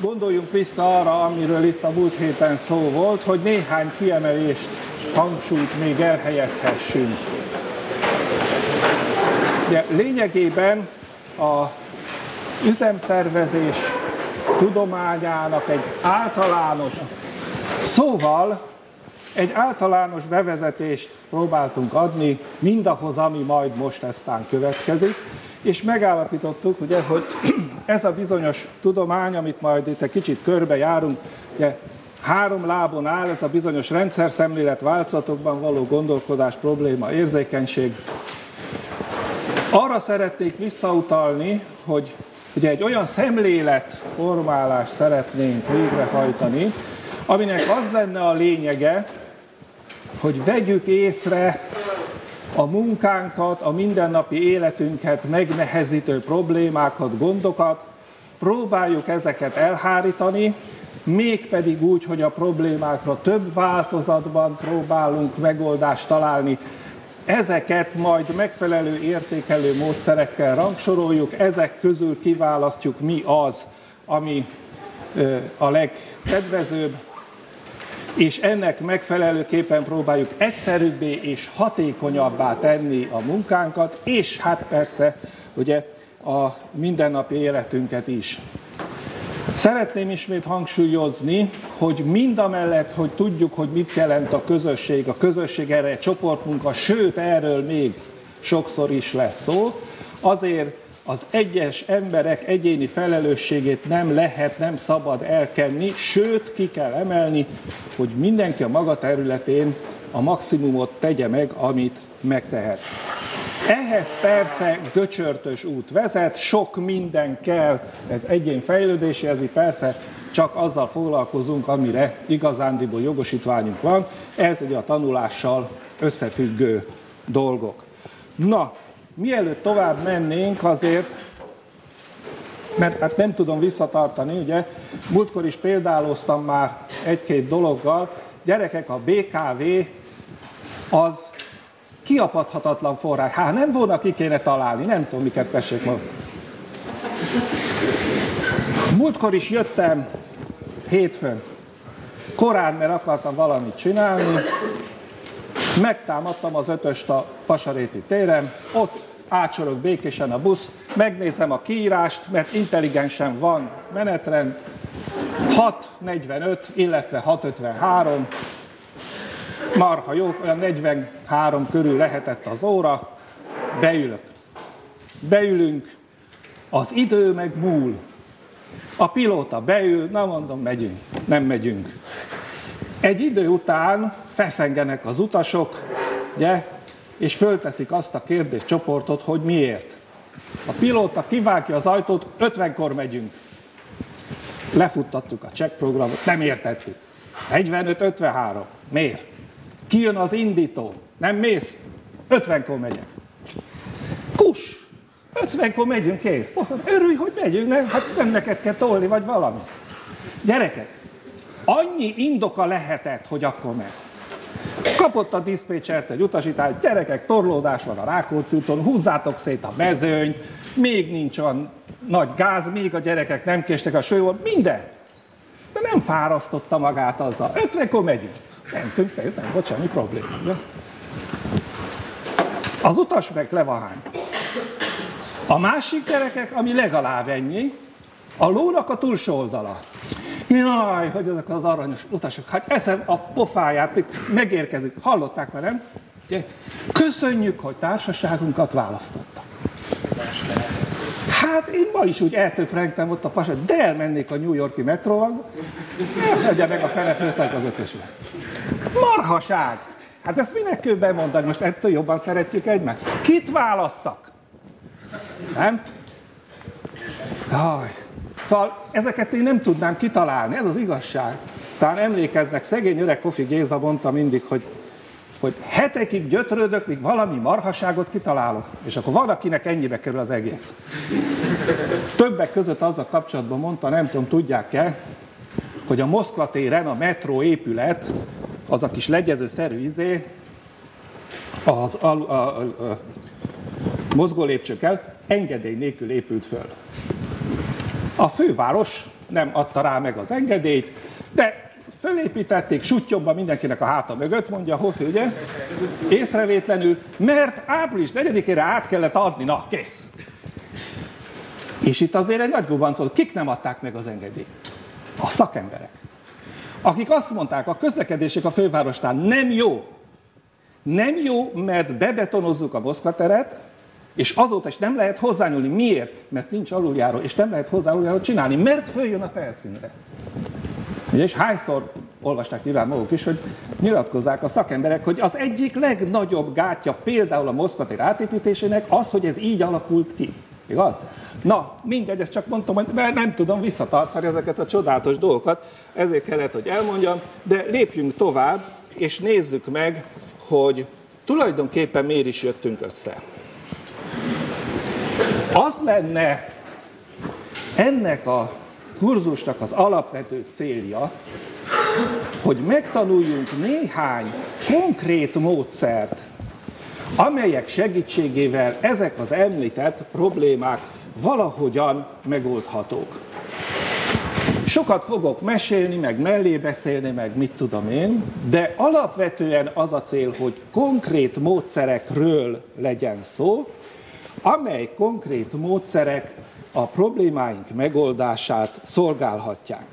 gondoljunk vissza arra, amiről itt a múlt héten szó volt, hogy néhány kiemelést, hangsúlyt még elhelyezhessünk. De lényegében az üzemszervezés tudományának egy általános, szóval egy általános bevezetést próbáltunk adni mindahhoz, ami majd most eztán következik, és megállapítottuk, ugye, hogy ez a bizonyos tudomány, amit majd itt egy kicsit körbejárunk, ugye, 3 lábon áll, ez a bizonyos rendszerszemlélet, változatokban való gondolkodás, probléma, érzékenység. Arra szeretnék visszautalni, hogy ugye egy olyan szemléletformálást szeretnénk végrehajtani, aminek az lenne a lényege, hogy vegyük észre a munkánkat, a mindennapi életünket megnehezítő problémákat, gondokat, próbáljuk ezeket elhárítani, mégpedig úgy, hogy a problémákra több változatban próbálunk megoldást találni. Ezeket majd megfelelő értékelő módszerekkel rangsoroljuk, ezek közül kiválasztjuk, mi az, ami a legkedvezőbb, és ennek megfelelőképpen próbáljuk egyszerűbbé és hatékonyabbá tenni a munkánkat, és hát persze ugye a mindennapi életünket is. Szeretném ismét hangsúlyozni, hogy mindamellett, hogy tudjuk, hogy mit jelent a közösség erre egy csoportmunka, sőt erről még sokszor is lesz szó, azért az egyes emberek egyéni felelősségét nem szabad elkenni, sőt ki kell emelni, hogy mindenki a maga területén a maximumot tegye meg, amit megtehet. Ehhez persze göcsörtös út vezet, sok minden kell ez egyén fejlődéséhez, mi persze csak azzal foglalkozunk, amire igazándiból jogosítványunk van, ez ugye a tanulással összefüggő dolgok. Na, mielőtt tovább mennénk azért, mert hát nem tudom visszatartani, ugye, múltkor is példáloztam már egy-két dologgal, gyerekek, a BKV az kiapadhatatlan forrás. Hát nem volna, ki kéne találni, nem tudom, miket tessék ma. Múltkor is jöttem hétfőn, korán, mert akartam valamit csinálni, megtámadtam az 5-öst a Pasaréti téren, ott átsorog békésen a busz, megnézem a kiírást, mert intelligensen van menetrend, 6:45, illetve 6:53, marha jó, olyan 43 körül lehetett az óra, beülök. Beülünk, az idő meg múl. A pilóta beül, na mondom, megyünk, nem megyünk. Egy idő után feszengenek az utasok, ugye, és fölteszik azt a kérdéscsoportot, hogy miért. A pilóta kivágja az ajtót, 50-kor megyünk. Lefuttattuk a checkprogramot, nem értettük. 45-53. Miért? Kijön az indító. Nem mész? 50-kor megyek. Kus! 50-kor megyünk, kész. Pofon, örülj, hogy megyünk, nem? Hát nem neked kell tolni, vagy valami. Gyerekek, annyi indoka lehetett, hogy akkor megy. Kapott a diszpécsert egy utasítást, gyerekek, torlódás van a Rákóczi úton, húzzátok szét a mezőnyt, még nincs olyan nagy gáz, még a gyerekek nem késtek a sólyból, minden. De nem fárasztotta magát azzal. 50-kor megyünk. Mentünk, nem volt semmi probléma. De? Az utas meg levahány. A másik, gyerekek, ami legalább ennyi, a lónak a túlsó oldala. Jaj, hogy ezek az aranyos utasok, hát eszem a pofáját, megérkezünk, hallották velem? Köszönjük, hogy társaságunkat választottak. Hát én ma is úgy eltöprengtem ott a pasat, de elmennék a New York-i metróval, elfedje meg a fele főszak az 5-ösre. Marhaság! Hát ezt minek kell bemondani, most ettől jobban szeretjük egymást? Kit válasszak? Nem? Jaj. Szóval ezeket én nem tudnám kitalálni, ez az igazság. Talán emlékeznek, szegény öreg Kofi Géza mondta mindig, hogy hetekig gyötrődök, míg valami marhaságot kitalálok. És akkor van, akinek ennyibe kerül az egész. Többek között azzal kapcsolatban mondta, nem tudom, tudják-e, hogy a Moszkva téren a metró épület, az a kis legyezőszerű izé, a mozgólépcsőkkel engedély nélkül épült föl. A főváros nem adta rá meg az engedélyt, de fölépítették suttyomba mindenkinek a háta mögött, mondja Hofi, ugye, észrevétlenül, mert április 4-ére át kellett adni, na, kész. És itt azért egy nagy gubancol, kik nem adták meg az engedélyt? A szakemberek. Akik azt mondták, a közlekedések a fővárostán nem jó. Nem jó, mert bebetonozzuk a Moszkva teret, és azóta is nem lehet hozzányúlni. Miért? Mert nincs aluljáró, és nem lehet hozzá aluljárót csinálni, mert följön a felszínre. És hányszor olvasták nyilván maguk is, hogy nyilatkozzák a szakemberek, hogy az egyik legnagyobb gátja például a Moszkva tér átépítésének az, hogy ez így alakult ki. Igaz? Na, mindegy, ezt csak mondtam, hogy nem tudom visszatartani ezeket a csodálatos dolgokat, ezért kellett, hogy elmondjam, de lépjünk tovább, és nézzük meg, hogy tulajdonképpen miért is jöttünk össze. Az lenne ennek a kurzusnak az alapvető célja, hogy megtanuljunk néhány konkrét módszert, amelyek segítségével ezek az említett problémák valahogyan megoldhatók. Sokat fogok mesélni, meg mellé beszélni, meg mit tudom én, de alapvetően az a cél, hogy konkrét módszerekről legyen szó, amely konkrét módszerek a problémáink megoldását szolgálhatják.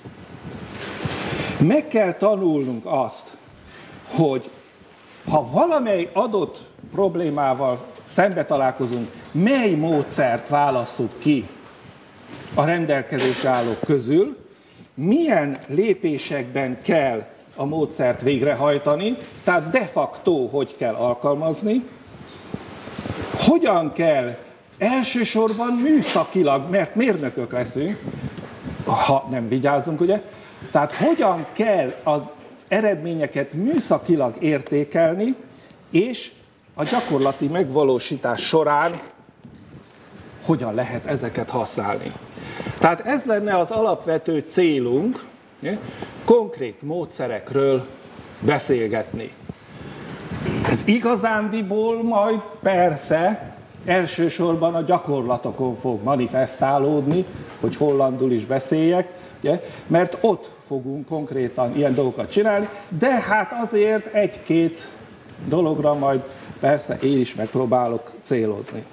Meg kell tanulnunk azt, hogy ha valamely adott problémával szembe találkozunk, mely módszert válasszuk ki a rendelkezésre állók közül, milyen lépésekben kell a módszert végrehajtani, tehát de facto hogy kell alkalmazni, hogyan kell elsősorban műszakilag, mert mérnökök leszünk, ha nem vigyázzunk, ugye, tehát hogyan kell az eredményeket műszakilag értékelni, és a gyakorlati megvalósítás során hogyan lehet ezeket használni. Tehát ez lenne az alapvető célunk, konkrét módszerekről beszélgetni. Ez igazándiból majd persze elsősorban a gyakorlatokon fog manifestálódni, hogy hollandul is beszéljek, ugye? Mert ott fogunk konkrétan ilyen dolgokat csinálni, de hát azért egy-két dologra majd persze én is megpróbálok célozni.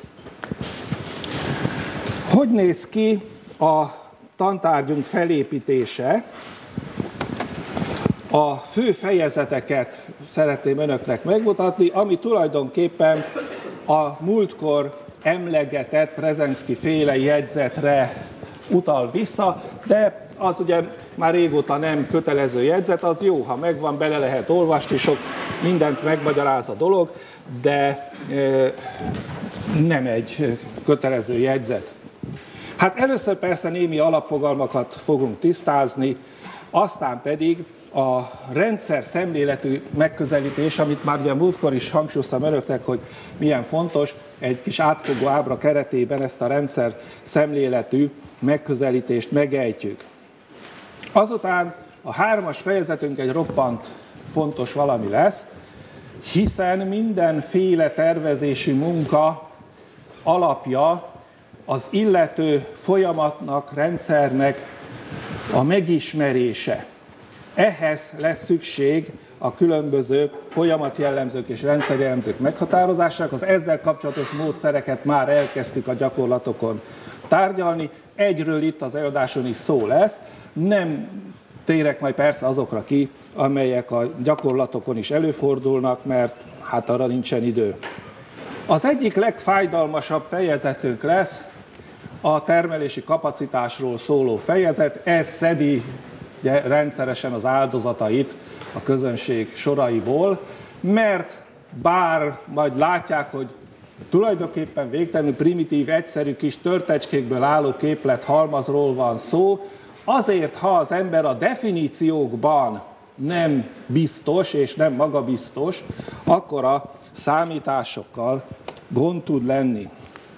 Hogy néz ki a tantárgyunk felépítése? A fő fejezeteket szeretném önöknek megmutatni, ami tulajdonképpen a múltkor emlegetett Brzezinski féle jegyzetre utal vissza, de az ugye már régóta nem kötelező jegyzet, az jó, ha megvan, bele lehet olvasni, sok mindent megmagyaráz a dolog, de nem egy kötelező jegyzet. Hát először persze némi alapfogalmakat fogunk tisztázni, aztán pedig a rendszer szemléletű megközelítés, amit már ugye múltkor is hangsúlyoztam önöknek, hogy milyen fontos, egy kis átfogó ábra keretében ezt a rendszer szemléletű megközelítést megejtjük. Azután a 3-as fejezetünk egy roppant fontos valami lesz, hiszen mindenféle tervezési munka alapja az illető folyamatnak, rendszernek a megismerése. Ehhez lesz szükség a különböző folyamatjellemzők és rendszerjellemzők meghatározásának. Az ezzel kapcsolatos módszereket már elkezdtük a gyakorlatokon tárgyalni. Egyről itt az előadáson is szó lesz. Nem térek majd persze azokra ki, amelyek a gyakorlatokon is előfordulnak, mert hát arra nincsen idő. Az egyik legfájdalmasabb fejezetünk lesz a termelési kapacitásról szóló fejezet. Ez szedi ugye, rendszeresen az áldozatait a közönség soraiból, mert bár majd látják, hogy tulajdonképpen végtelenül primitív, egyszerű kis törtecskékből álló képlet halmazról van szó, azért, ha az ember a definíciókban nem biztos és nem magabiztos, akkor a számításokkal gond tud lenni.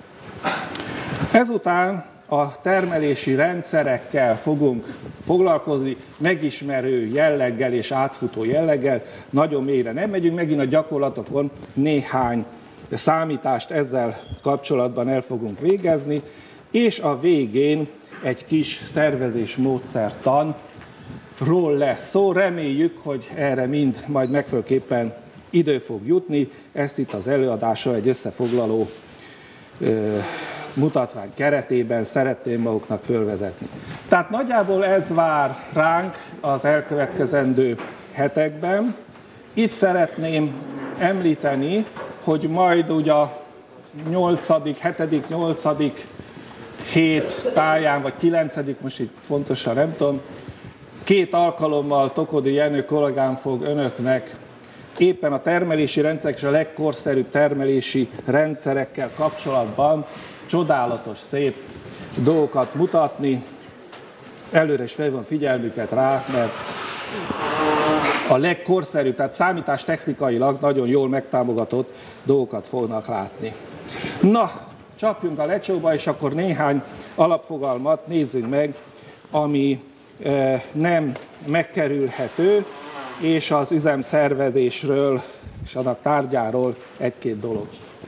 Ezután a termelési rendszerekkel fogunk foglalkozni, megismerő jelleggel és átfutó jelleggel, nagyon mélyre nem megyünk, megint a gyakorlatokon néhány számítást ezzel kapcsolatban el fogunk végezni, és a végén egy kis szervezés módszertanról lesz szó. Reméljük, hogy erre mind majd megfelelőképpen idő fog jutni. Ezt itt az előadáson egy összefoglaló mutatvány keretében szeretném maguknak fölvezetni. Tehát nagyjából ez vár ránk az elkövetkezendő hetekben. Itt szeretném említeni, hogy majd ugye a 7., 8. hét táján, vagy 9., most itt pontosan nem tudom, 2 alkalommal Tokodi Jenő kollégám fog önöknek éppen a termelési rendszerek és a legkorszerűbb termelési rendszerekkel kapcsolatban csodálatos, szép dolgokat mutatni. Előre is felhívom figyelmüket rá, mert a legkorszerűbb, tehát számítástechnikailag nagyon jól megtámogatott dolgokat fognak látni. Na, csapjunk a lecsóba, és akkor néhány alapfogalmat nézzünk meg, ami nem megkerülhető, és az üzemszervezésről és annak tárgyáról 1-2 dolog.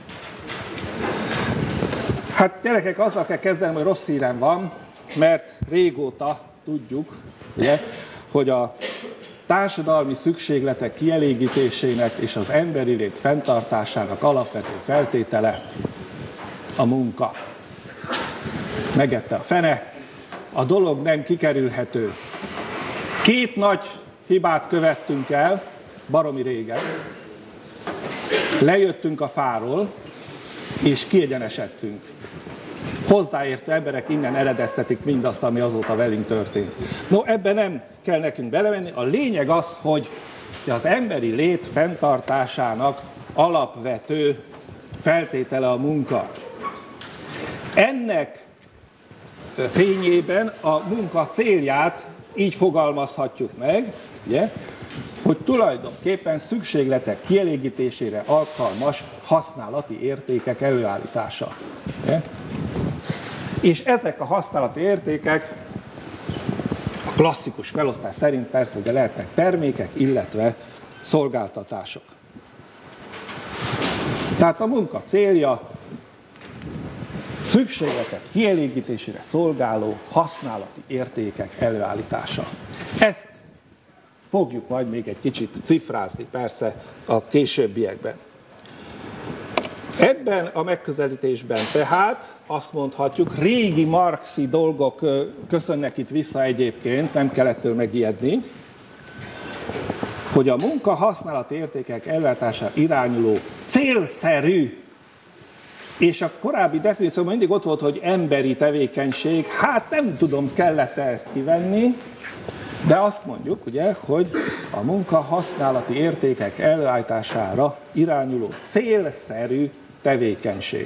Hát gyerekek, azzal kell kezdenem, hogy rossz hírem van, mert régóta tudjuk, ugye, hogy a társadalmi szükségletek kielégítésének és az emberi lét fenntartásának alapvető feltétele a munka. Megette a fene, a dolog nem kikerülhető. 2 nagy hibát követtünk el, baromi régen. Lejöttünk a fáról, és kiegyenesedtünk. Hozzáértő emberek innen eredeztetik mindazt, ami azóta velünk történt. No, ebben nem kell nekünk belemenni. A lényeg az, hogy az emberi lét fenntartásának alapvető feltétele a munka. Ennek fényében a munka célját így fogalmazhatjuk meg, ugye, hogy tulajdonképpen szükségletek kielégítésére alkalmas használati értékek előállítása. Ugye? És ezek a használati értékek a klasszikus felosztás szerint persze ugye lehetnek termékek, illetve szolgáltatások. Tehát a munka célja szükségletek kielégítésére szolgáló használati értékek előállítása. Ezt fogjuk majd még egy kicsit cifrázni, persze a későbbiekben. Ebben a megközelítésben tehát azt mondhatjuk, régi marxi dolgok köszönnek itt vissza egyébként, nem kell ettől megijedni, hogy a munka használati értékek előállítására irányuló célszerű, és a korábbi definícióban mindig ott volt, hogy emberi tevékenység, hát nem tudom, kellett-e ezt kivenni, de azt mondjuk, ugye, hogy a munka használati értékek előállítására irányuló célszerű tevékenység.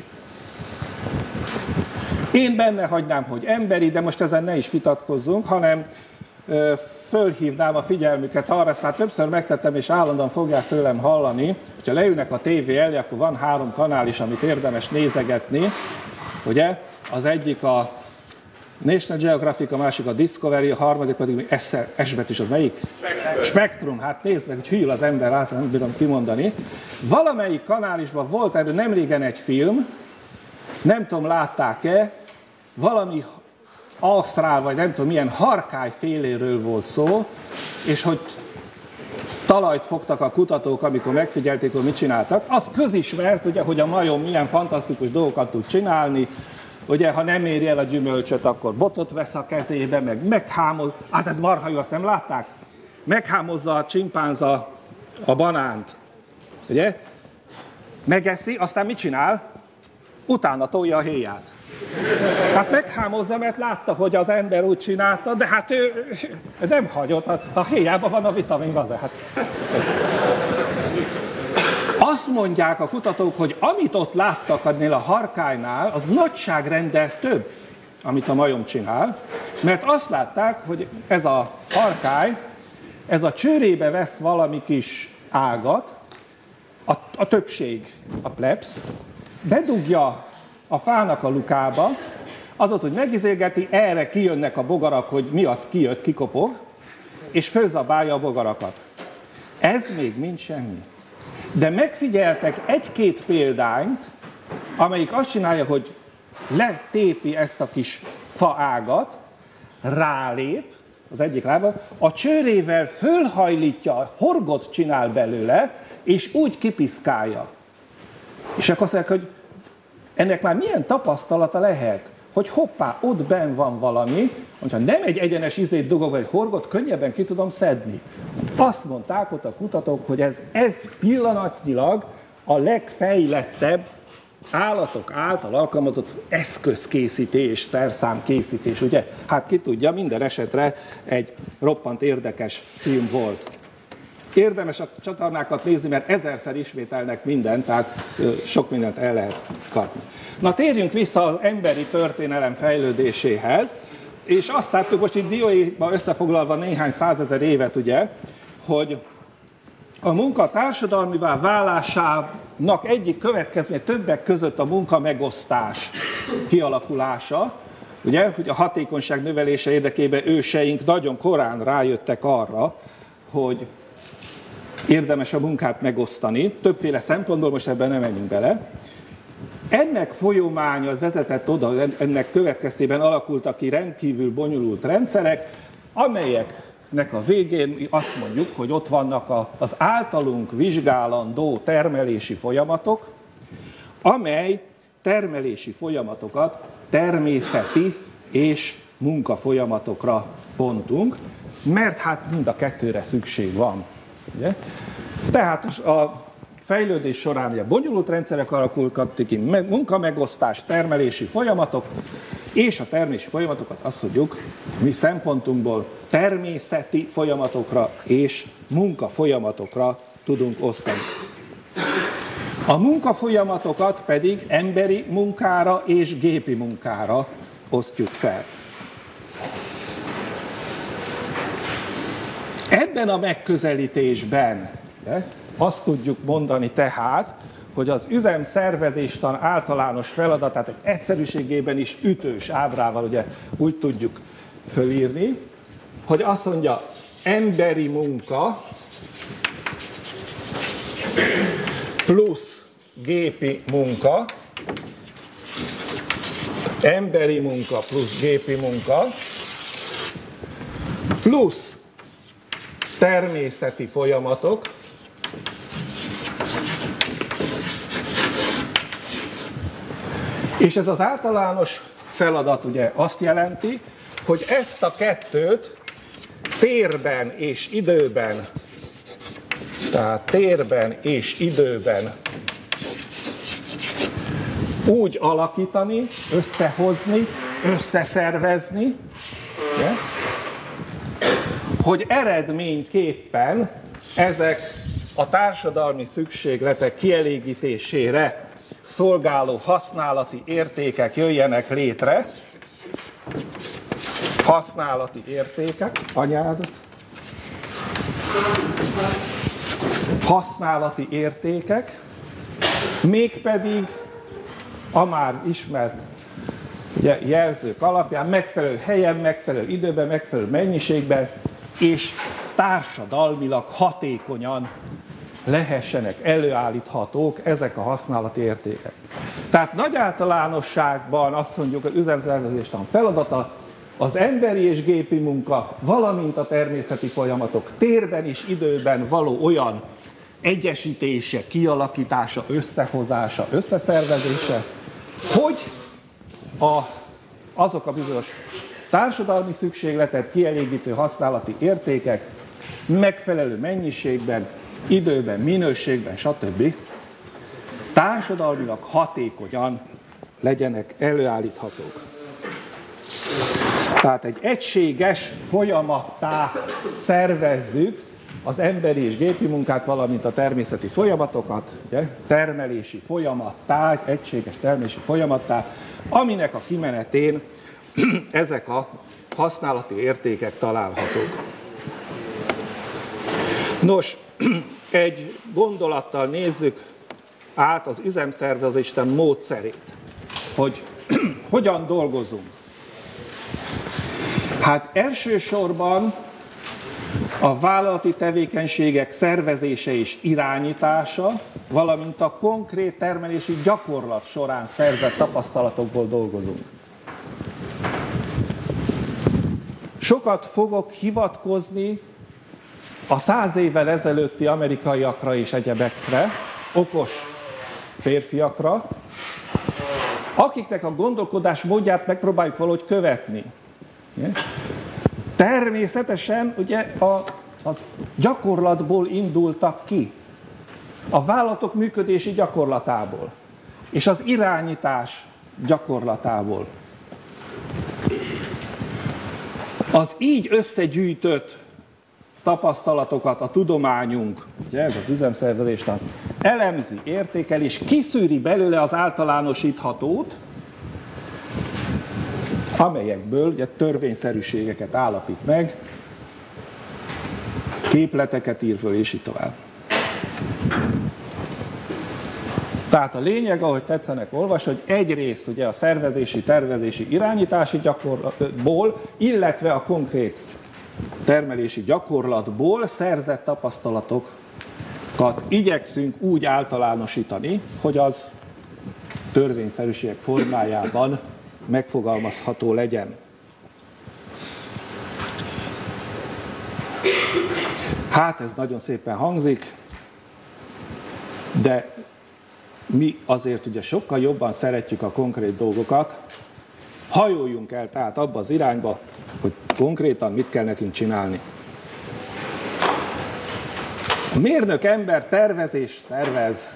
Én benne hagynám, hogy emberi, de most ezen ne is vitatkozzunk, hanem fölhívnám a figyelmüket arra, ezt már többször megtettem, és állandóan fogják tőlem hallani, hogyha leülnek a tévé elé, akkor van 3 kanál is, amit érdemes nézegetni, ugye? Az egyik a National Geographic, a másik a Discovery, a harmadik pedig S betűs, az melyik? Spektrum. Hát nézd meg, hogy hűl az ember át, nem bírom kimondani. Valamelyik kanálisban volt erről nemrégen egy film, nem tudom, látták-e, valami ausztrál, vagy nem tudom, milyen harkályféléről volt szó, és hogy talajt fogtak a kutatók, amikor megfigyelték, hogy mit csináltak. Az közismert, ugye, hogy a majom milyen fantasztikus dolgokat tud csinálni, ugye, ha nem éri el a gyümölcsöt, akkor botot vesz a kezébe, meg meghámoz, hát ez marha jó, azt nem látták? Meghámozza a csimpánza a banánt, ugye? Megeszi, aztán mit csinál? Utána tolja a héját. Hát meghámozza, mert látta, hogy az ember úgy csinálta, de hát ő nem hagyott, a héjában van a vitamin, hát. Azt mondják a kutatók, hogy amit ott láttak ennél a harkálynál, az nagyságrendel több, amit a majom csinál, mert azt látták, hogy ez a harkály, ez a csőrébe vesz valami kis ágat, a többség, a plebsz, bedugja a fának a lukába, azot, hogy megizélgeti, erre kijönnek a bogarak, hogy mi az kijött, kikopog, és fölzabálja a bogarakat. Ez még mind semmi. De megfigyeltek 1-2 példányt, amelyik azt csinálja, hogy letépi ezt a kis faágat, rálép, az egyik lábban, a csőrével fölhajlítja, horgot csinál belőle, és úgy kipiszkálja. És akkor azt mondják, hogy ennek már milyen tapasztalata lehet, hogy hoppá, ott benn van valami, hogyha nem egy egyenes izét dugok, vagy egy horgot, könnyebben ki tudom szedni. Azt mondták ott a kutatók, hogy ez pillanatnyilag a legfejlettebb állatok által alkalmazott eszközkészítés, szerszámkészítés, ugye? Hát ki tudja, minden esetre egy roppant érdekes film volt. Érdemes a csatornákat nézni, mert ezerszer ismételnek mindent, tehát sok mindent el lehet kapni. Na térjünk vissza az emberi történelem fejlődéséhez, és azt láttuk most itt dióéjban összefoglalva néhány százezer évet, ugye, hogy a munka társadalmivá válásának egyik következménye többek között a munkamegosztás kialakulása, ugye, hogy a hatékonyság növelése érdekében őseink nagyon korán rájöttek arra, hogy érdemes a munkát megosztani, többféle szempontból, most ebben nem menjünk bele. Ennek folyamánya vezetett oda, ennek következtében alakultak ki rendkívül bonyolult rendszerek, amelyeknek a végén azt mondjuk, hogy ott vannak az általunk vizsgálandó termelési folyamatok, amely termelési folyamatokat természeti és munkafolyamatokra bontunk, mert hát mind a kettőre szükség van. Ugye? Tehát a fejlődés során ugye bonyolult rendszerek alakultak ki, munkamegosztás, termelési folyamatok, és a termelési folyamatokat azt mondjuk mi szempontunkból természeti folyamatokra és munkafolyamatokra tudunk osztani. A munkafolyamatokat pedig emberi munkára és gépi munkára osztjuk fel. Ebben a megközelítésben azt tudjuk mondani tehát, hogy az üzemszervezéstan általános feladatát egy egyszerűségében is ütős ábrával ugye úgy tudjuk fölírni, hogy azt mondja, emberi munka plusz gépi munka, emberi munka plusz gépi munka, plusz természeti folyamatok, és ez az általános feladat ugye azt jelenti, hogy ezt a kettőt térben és időben, tehát térben és időben úgy alakítani, összehozni, összeszervezni, ugye, hogy eredményképpen ezek a társadalmi szükségletek kielégítésére szolgáló használati értékek jöjjenek létre. Használati értékek, anyádat. Használati értékek, mégpedig a már ismert ugye, jelzők alapján megfelelő helyen, megfelelő időben, megfelelő mennyiségben és társadalmilag hatékonyan lehessenek előállíthatók ezek a használati értékek. Tehát nagy általánosságban azt mondjuk, hogy üzemszervezéstan feladata az emberi és gépi munka, valamint a természeti folyamatok térben és időben való olyan egyesítése, kialakítása, összehozása, összeszervezése, hogy azok a bizonyos társadalmi szükségletet kielégítő használati értékek megfelelő mennyiségben, időben, minőségben, stb. Társadalmilag hatékonyan legyenek előállíthatók. Tehát egy egységes folyamattá szervezzük az emberi és gépi munkát, valamint a természeti folyamatokat, ugye, termelési folyamattá, egy egységes termelési folyamattá, aminek a kimenetén ezek a használati értékek találhatók. Nos, egy gondolattal nézzük át az üzemszervezésten módszerét, hogy hogyan dolgozunk. Hát elsősorban a vállalati tevékenységek szervezése és irányítása, valamint a konkrét termelési gyakorlat során szerzett tapasztalatokból dolgozunk. Sokat fogok hivatkozni a 100 évvel ezelőtti amerikaiakra és egyebekre, okos férfiakra, akiknek a gondolkodás módját megpróbáljuk valahogy követni. Természetesen ugye a gyakorlatból indultak ki, a vállalatok működési gyakorlatából, és az irányítás gyakorlatából. Az így összegyűjtött tapasztalatokat a tudományunk, ugye ez az üzemszervezéstan, elemzi, értékel és kiszűri belőle az általánosíthatót, amelyekből ugye törvényszerűségeket állapít meg, képleteket ír föl, és így tovább. Tehát a lényeg, ahogy tetszenek olvasni, hogy egyrészt ugye a szervezési, tervezési, irányítási gyakorlatból, illetve a konkrét termelési gyakorlatból szerzett tapasztalatokat igyekszünk úgy általánosítani, hogy az törvényszerűségek formájában megfogalmazható legyen. Hát ez nagyon szépen hangzik, de mi azért ugye sokkal jobban szeretjük a konkrét dolgokat, hajoljunk el tehát abba az irányba, hogy konkrétan mit kell nekünk csinálni. A mérnök ember tervez és szervez.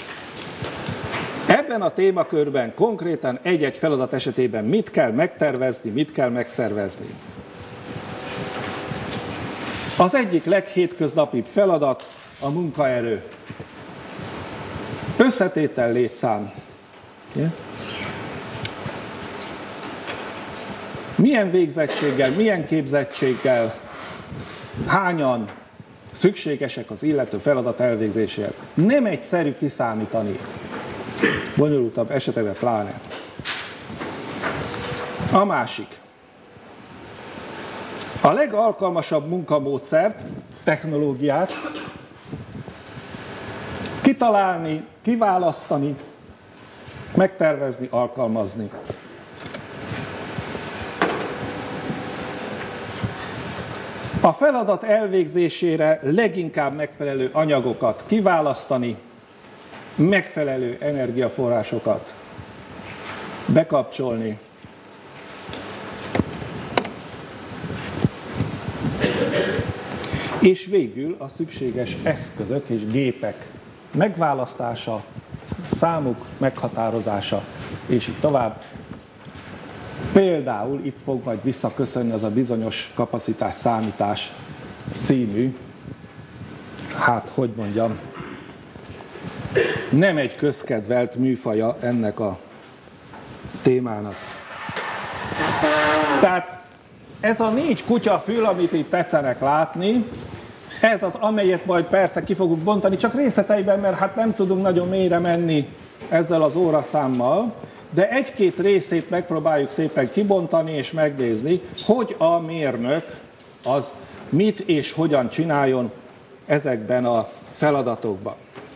Ebben a témakörben konkrétan egy-egy feladat esetében mit kell megtervezni, mit kell megszervezni. Az egyik leghétköznapibb feladat a munkaerő. Összetétel, létszám. Milyen végzettséggel, milyen képzettséggel, hányan szükségesek az illető feladat elvégzéséhez. Nem egyszerű kiszámítani. Bonyolultabb esetekben pláne. A másik. A legalkalmasabb munkamódszert, technológiát kitalálni, kiválasztani, megtervezni, alkalmazni. A feladat elvégzésére leginkább megfelelő anyagokat kiválasztani, megfelelő energiaforrásokat bekapcsolni. És végül a szükséges eszközök és gépek megválasztása, számuk meghatározása, és így tovább. Például itt fog majd visszaköszönni az a bizonyos kapacitás számítás című, hát hogy mondjam, nem egy közkedvelt műfaja ennek a témának. Tehát ez a 4 kutyafül, amit itt tetszenek látni, ez az, amelyet majd persze ki fogunk bontani, csak részleteiben, mert hát nem tudunk nagyon mélyre menni ezzel az óraszámmal, de egy-két részét megpróbáljuk szépen kibontani és megnézni, hogy a mérnök az mit és hogyan csináljon ezekben a feladatokban.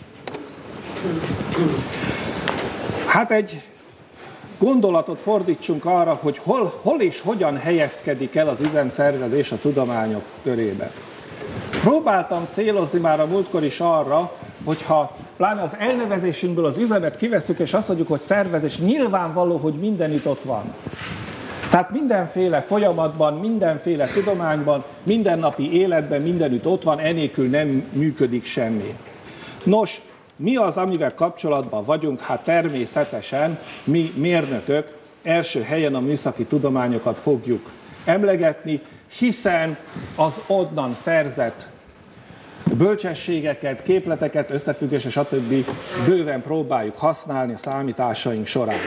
Hát egy gondolatot fordítsunk arra, hogy hol és hogyan helyezkedik el az üzemszervezés a tudományok körében. Próbáltam célozni már a múltkor is arra, hogyha pláne az elnevezésünkből az üzemet kiveszük, és azt mondjuk, hogy szervezés, nyilvánvaló, hogy mindenütt ott van. Tehát mindenféle folyamatban, mindenféle tudományban, mindennapi életben mindenütt ott van, enélkül nem működik semmi. Nos, mi az, amivel kapcsolatban vagyunk? Hát természetesen mi mérnökök első helyen a műszaki tudományokat fogjuk emlegetni, hiszen az onnan szerzett bölcsességeket, képleteket, összefüggés és stb. Bőven próbáljuk használni a számításaink során.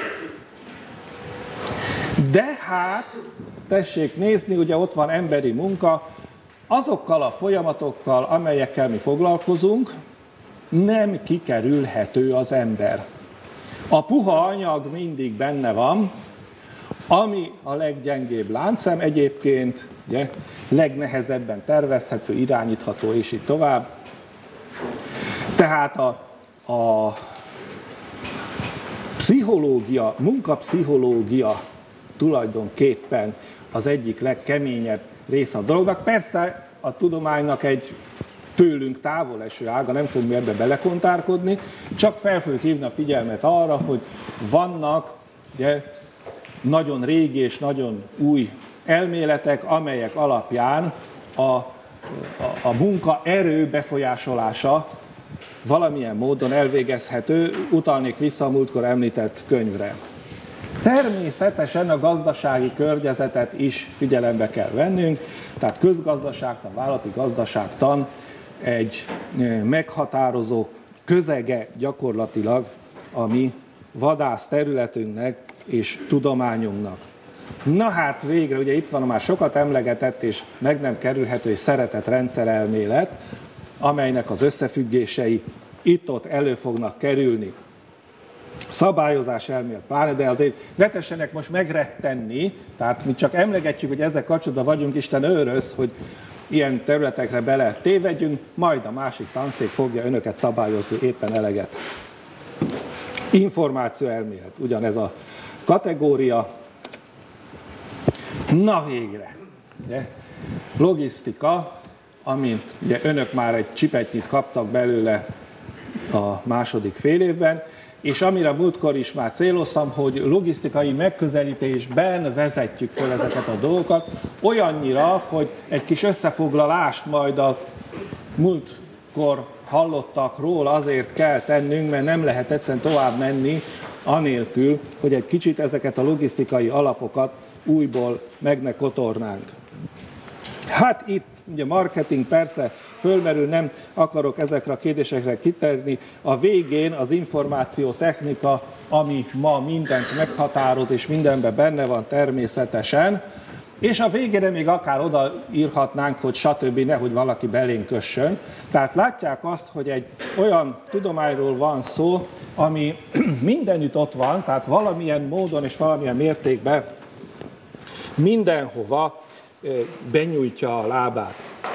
De hát, tessék nézni, ugye ott van emberi munka, azokkal a folyamatokkal, amelyekkel mi foglalkozunk, nem kikerülhető az ember. A puha anyag mindig benne van, ami a leggyengébb láncszem egyébként, ugye, legnehezebben tervezhető, irányítható, és így tovább. Tehát a munkapszichológia tulajdonképpen az egyik legkeményebb része a dolognak. Persze a tudománynak egy tőlünk távol eső ága, nem fogunk ebbe belekontárkodni, csak fel fogjuk hívni a figyelmet arra, hogy vannak ugye, nagyon régi és nagyon új elméletek, amelyek alapján a munkaerő befolyásolása valamilyen módon elvégezhető, utalnék vissza a múltkor említett könyvre. Természetesen a gazdasági környezetet is figyelembe kell vennünk, tehát közgazdaságtan, vállalati gazdaságtan egy meghatározó közege gyakorlatilag a mi vadász területünknek és tudományunknak. Na hát végre, ugye itt van a már sokat emlegetett és meg nem kerülhető és szeretett rendszerelmélet, amelynek az összefüggései itt-ott elő fognak kerülni. Szabályozás elmélet pláne, de azért ne tessenek most megrettenni, tehát mi csak emlegetjük, hogy ezzel kapcsolatban vagyunk, Isten őröz, hogy ilyen területekre bele tévedjünk, majd a másik tanszék fogja önöket szabályozni éppen eleget. Információ elmélet, ugyanez a kategória. Na végre, ugye? Logisztika, amint ugye önök már egy csipetnyit kaptak belőle a második fél évben, és amire múltkor is már céloztam, hogy logisztikai megközelítésben vezetjük fel ezeket a dolgokat, olyannyira, hogy egy kis összefoglalást majd a múltkor hallottakról azért kell tennünk, mert nem lehet egyszerűen tovább menni anélkül, hogy egy kicsit ezeket a logisztikai alapokat újból meg ne kotornánk. Hát itt ugye marketing persze fölmerül, nem akarok ezekre a kérdésekre kitérni. A végén az információtechnika, ami ma mindent meghatároz és mindenben benne van természetesen, és a végére még akár odaírhatnánk, hogy stb. Nehogy valaki belénk kössön. Tehát látják azt, hogy egy olyan tudományról van szó, ami mindenütt ott van, tehát valamilyen módon és valamilyen mértékben mindenhova benyújtja a lábát.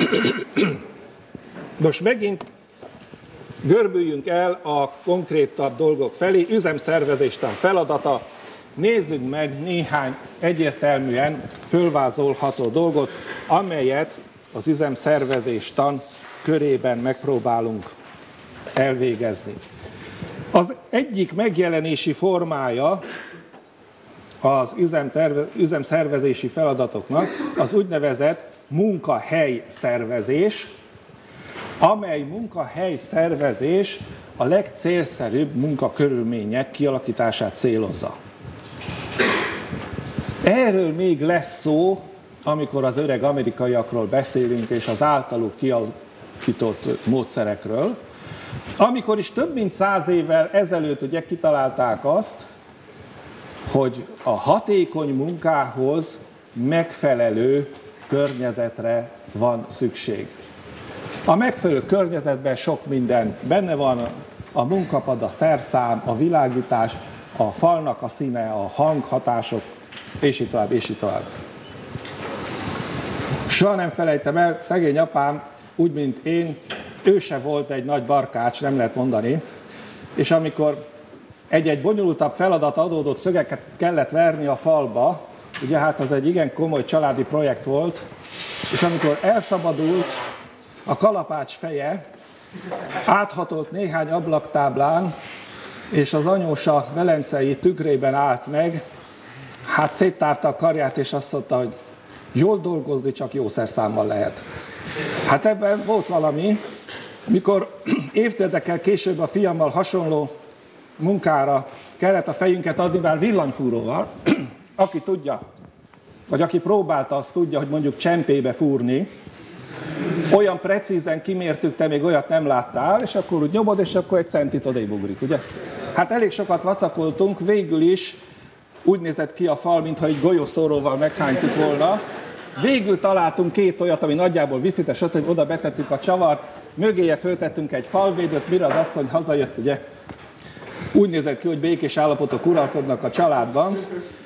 Most megint görbüljünk el a konkrétabb dolgok felé, üzemszervezéstan feladata. Nézzük meg néhány egyértelműen fölvázolható dolgot, amelyet az üzemszervezéstan körében megpróbálunk elvégezni. Az egyik megjelenési formája az üzemszervezési feladatoknak az úgynevezett munkahelyszervezés, amely munkahelyszervezés a legcélszerűbb munkakörülmények kialakítását célozza. Erről még lesz szó, amikor az öreg amerikaiakról beszélünk, és az általuk kialakított módszerekről, amikor is több mint 100 évvel ezelőtt ugye kitalálták azt, hogy a hatékony munkához megfelelő környezetre van szükség. A megfelelő környezetben sok minden benne van, a munkapad, a szerszám, a világítás, a falnak a színe, a hanghatások, és így tovább, és így tovább. Soha nem felejtem el, szegény apám, úgy, mint én, ő se volt egy nagy barkács, nem lehet mondani, és amikor egy-egy bonyolultabb feladat adódott, szögeket kellett verni a falba, ugye hát az egy igen komoly családi projekt volt, és amikor elszabadult a kalapács feje, áthatolt néhány ablaktáblán, és az anyósa velencei tükrében állt meg, hát széttárta a karját, és azt mondta, hogy jól dolgozni csak jó szerszámmal lehet. Hát ebben volt valami, mikor évtizedekkel később a fiammal hasonló munkára kellett a fejünket adni, bár villanyfúróval, aki tudja, vagy aki próbálta, azt tudja, hogy mondjuk csempébe fúrni, olyan precízen kimértük, te még olyat nem láttál, és akkor úgy nyomod, és akkor egy centit odébb ugrik, ugye? Hát elég sokat vacakoltunk, végül is úgy nézett ki a fal, mintha egy golyószóróval meghánytuk volna. Végül találtunk két olyat, ami nagyjából viszites, hogy oda betettük a csavart, mögéje föltettünk egy falvédőt, mire az asszony hazajött, ugye? Úgy nézett ki, hogy békés állapotok uralkodnak a családban.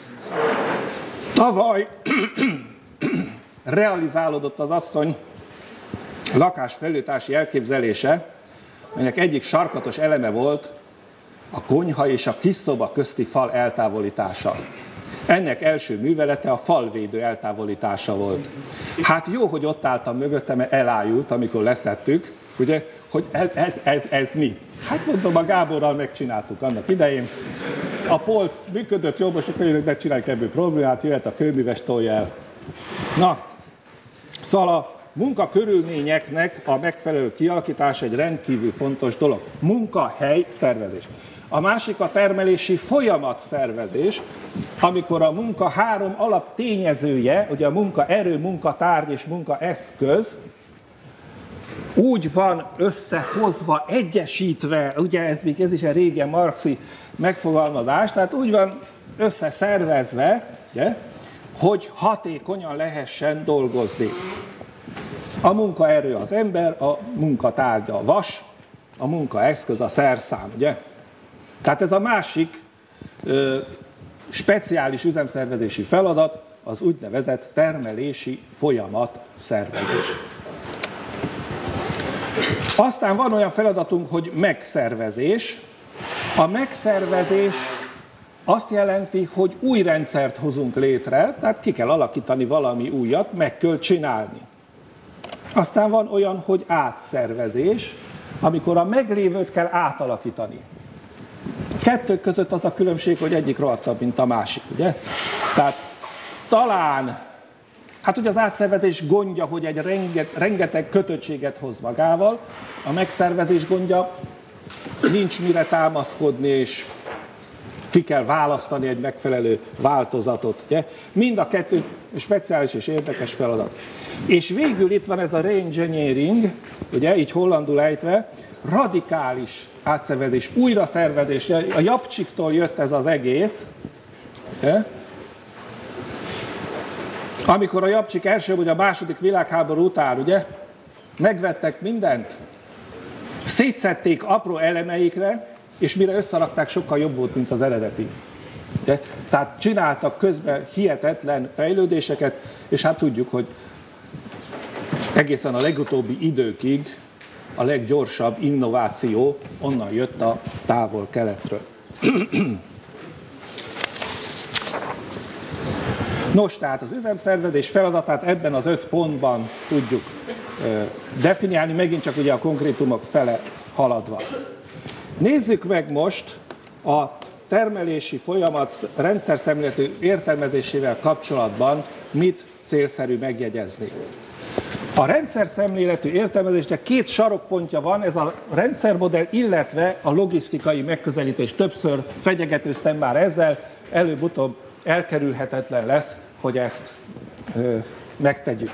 Tavaly realizálódott az asszony lakásfelújítási elképzelése, melynek egyik sarkatos eleme volt a konyha és a kis szoba közti fal eltávolítása. Ennek első művelete a falvédő eltávolítása volt. Hát jó, hogy ott álltam mögötte, mert elájult, amikor leszettük, ugye, hogy ez mi? Hát mondom, a Gáborral megcsináltuk annak idején. A polc működött jól, most akkor ne csináljuk ebből problémát, jöhet a kőműves, tolja el. Na, szóval a munkakörülményeknek a megfelelő kialakítása egy rendkívül fontos dolog. Munkahely szervezés. A másik a termelési folyamat szervezés, amikor a munka három alaptényezője, ugye a munkaerő, munkatárgy és munkaeszköz, úgy van összehozva, egyesítve, ugye ez is egy régen marxi megfogalmazás, tehát úgy van összeszervezve, ugye, hogy hatékonyan lehessen dolgozni. A munkaerő az ember, a munkatárgya a vas, a munkaeszköz a szerszám, ugye? Tehát ez a másik speciális üzemszervezési feladat, az úgynevezett termelési folyamat szervezés. Aztán van olyan feladatunk, hogy megszervezés. A megszervezés azt jelenti, hogy új rendszert hozunk létre, tehát ki kell alakítani valami újat, meg kell csinálni. Aztán van olyan, hogy átszervezés, amikor a meglévőt kell átalakítani. Kettő között az a különbség, hogy egyik rohadtabb, mint a másik, ugye? Tehát talán, hát ugye az átszervezés gondja, hogy egy rengeteg kötöttséget hoz magával, a megszervezés gondja, nincs mire támaszkodni, és ki kell választani egy megfelelő változatot. Ugye? Mind a kettő speciális és érdekes feladat. És végül itt van ez a reengineering, ugye, így hollandul ejtve, radikális átszervezés, újraszervezés. A Japcsiktól jött ez az egész. Ugye? Amikor a Japcsik első vagy a második világháború után, ugye, megvettek mindent, szétszedték apró elemeikre, és mire összerakták, sokkal jobb volt, mint az eredeti. De, tehát csináltak közben hihetetlen fejlődéseket, és hát tudjuk, hogy egészen a legutóbbi időkig a leggyorsabb innováció onnan jött a távol-keletről. Nos, tehát az üzemszervezés feladatát ebben az 5 pontban tudjuk definiálni, megint csak ugye a konkrétumok fele haladva. Nézzük meg most a termelési folyamat rendszerszemléletű értelmezésével kapcsolatban mit célszerű megjegyezni. A rendszerszemléletű értelmezésnek 2 sarokpontja van, ez a rendszermodell, illetve a logisztikai megközelítés. Többször fenyegetőztem már ezzel, előbb-utóbb elkerülhetetlen lesz, hogy ezt megtegyük.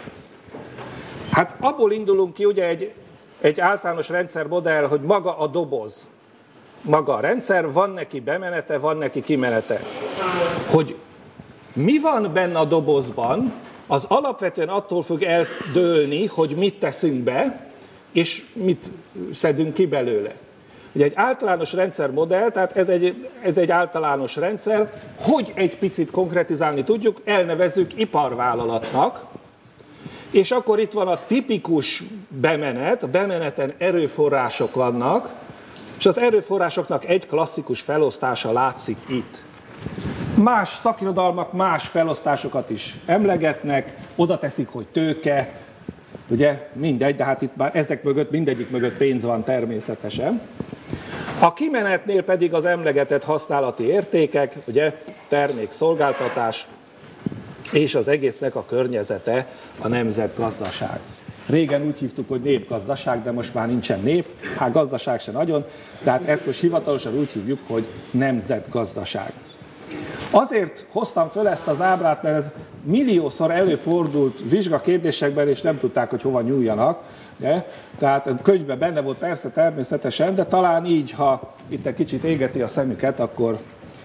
Hát abból indulunk ki, ugye egy általános rendszermodell, hogy maga a doboz, maga a rendszer, van neki bemenete, van neki kimenete. Hogy mi van benne a dobozban, az alapvetően attól fog eldőlni, hogy mit teszünk be, és mit szedünk ki belőle. Ugye egy általános rendszermodell, tehát ez egy általános rendszer, hogy egy picit konkretizálni tudjuk, elnevezzük iparvállalatnak, és akkor itt van a tipikus bemenet, a bemeneten erőforrások vannak, és az erőforrásoknak egy klasszikus felosztása látszik itt. Más szakirodalmak más felosztásokat is emlegetnek, oda teszik, hogy tőke, ugye mindegy, de hát itt már ezek mögött, mindegyik mögött pénz van természetesen. A kimenetnél pedig az emlegetett használati értékek, ugye termék, szolgáltatás, és az egésznek a környezete a nemzetgazdaság. Régen úgy hívtuk, hogy népgazdaság, de most már nincsen nép, hát gazdaság se nagyon, tehát ezt most hivatalosan úgy hívjuk, hogy nemzetgazdaság. Azért hoztam föl ezt az ábrát, mert ez milliószor előfordult vizsgakérdésekben, és nem tudták, hogy hova nyúljanak. De? Tehát a könyvben benne volt persze természetesen, de talán így, ha itt egy kicsit égeti a szemüket, akkor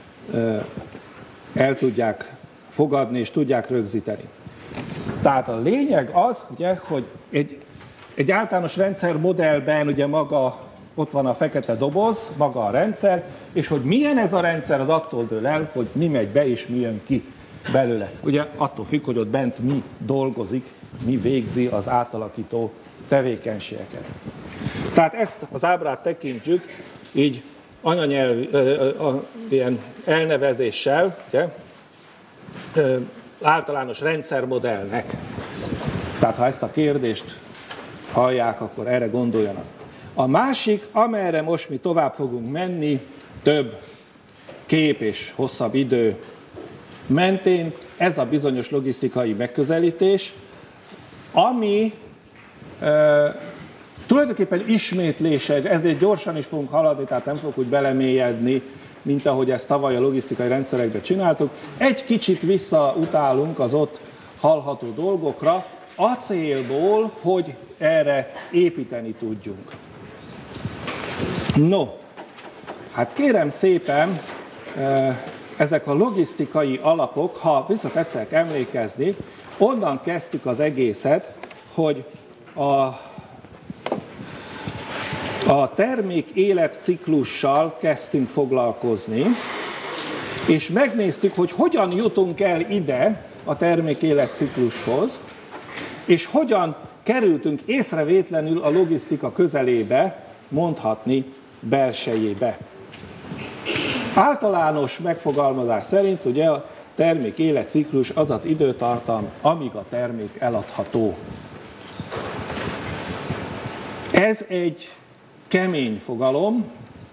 el tudják fogadni és tudják rögzíteni. Tehát a lényeg az, ugye, hogy egy általános rendszermodellben ugye maga, ott van a fekete doboz, maga a rendszer, és hogy milyen ez a rendszer, az attól dől el, hogy mi megy be és mi jön ki belőle. Ugye attól függ, hogy ott bent mi dolgozik, mi végzi az átalakító tevékenységeket. Tehát ezt az ábrát tekintjük így anyanyelvi ilyen elnevezéssel, ugye? általános rendszermodellnek. Tehát ha ezt a kérdést hallják, akkor erre gondoljanak. A másik, amerre most mi tovább fogunk menni, több kép és hosszabb idő mentén, ez a bizonyos logisztikai megközelítés, ami tulajdonképpen ismétlése, ezért gyorsan is fogunk haladni, tehát nem fogunk úgy belemélyedni, mint ahogy ezt tavaly a logisztikai rendszerekben csináltuk. Egy kicsit visszautálunk az ott hallható dolgokra, a célból, hogy erre építeni tudjunk. No, hát kérem szépen, ezek a logisztikai alapok, ha vissza tetszenek emlékezni, onnan kezdtük az egészet, hogy a termék életciklussal kezdtünk foglalkozni, és megnéztük, hogy hogyan jutunk el ide a termék életciklushoz, és hogyan kerültünk észrevétlenül a logisztika közelébe, mondhatni belsejébe. Általános megfogalmazás szerint ugye a termék életciklus az az időtartam, amíg a termék eladható. Ez egy kemény fogalom.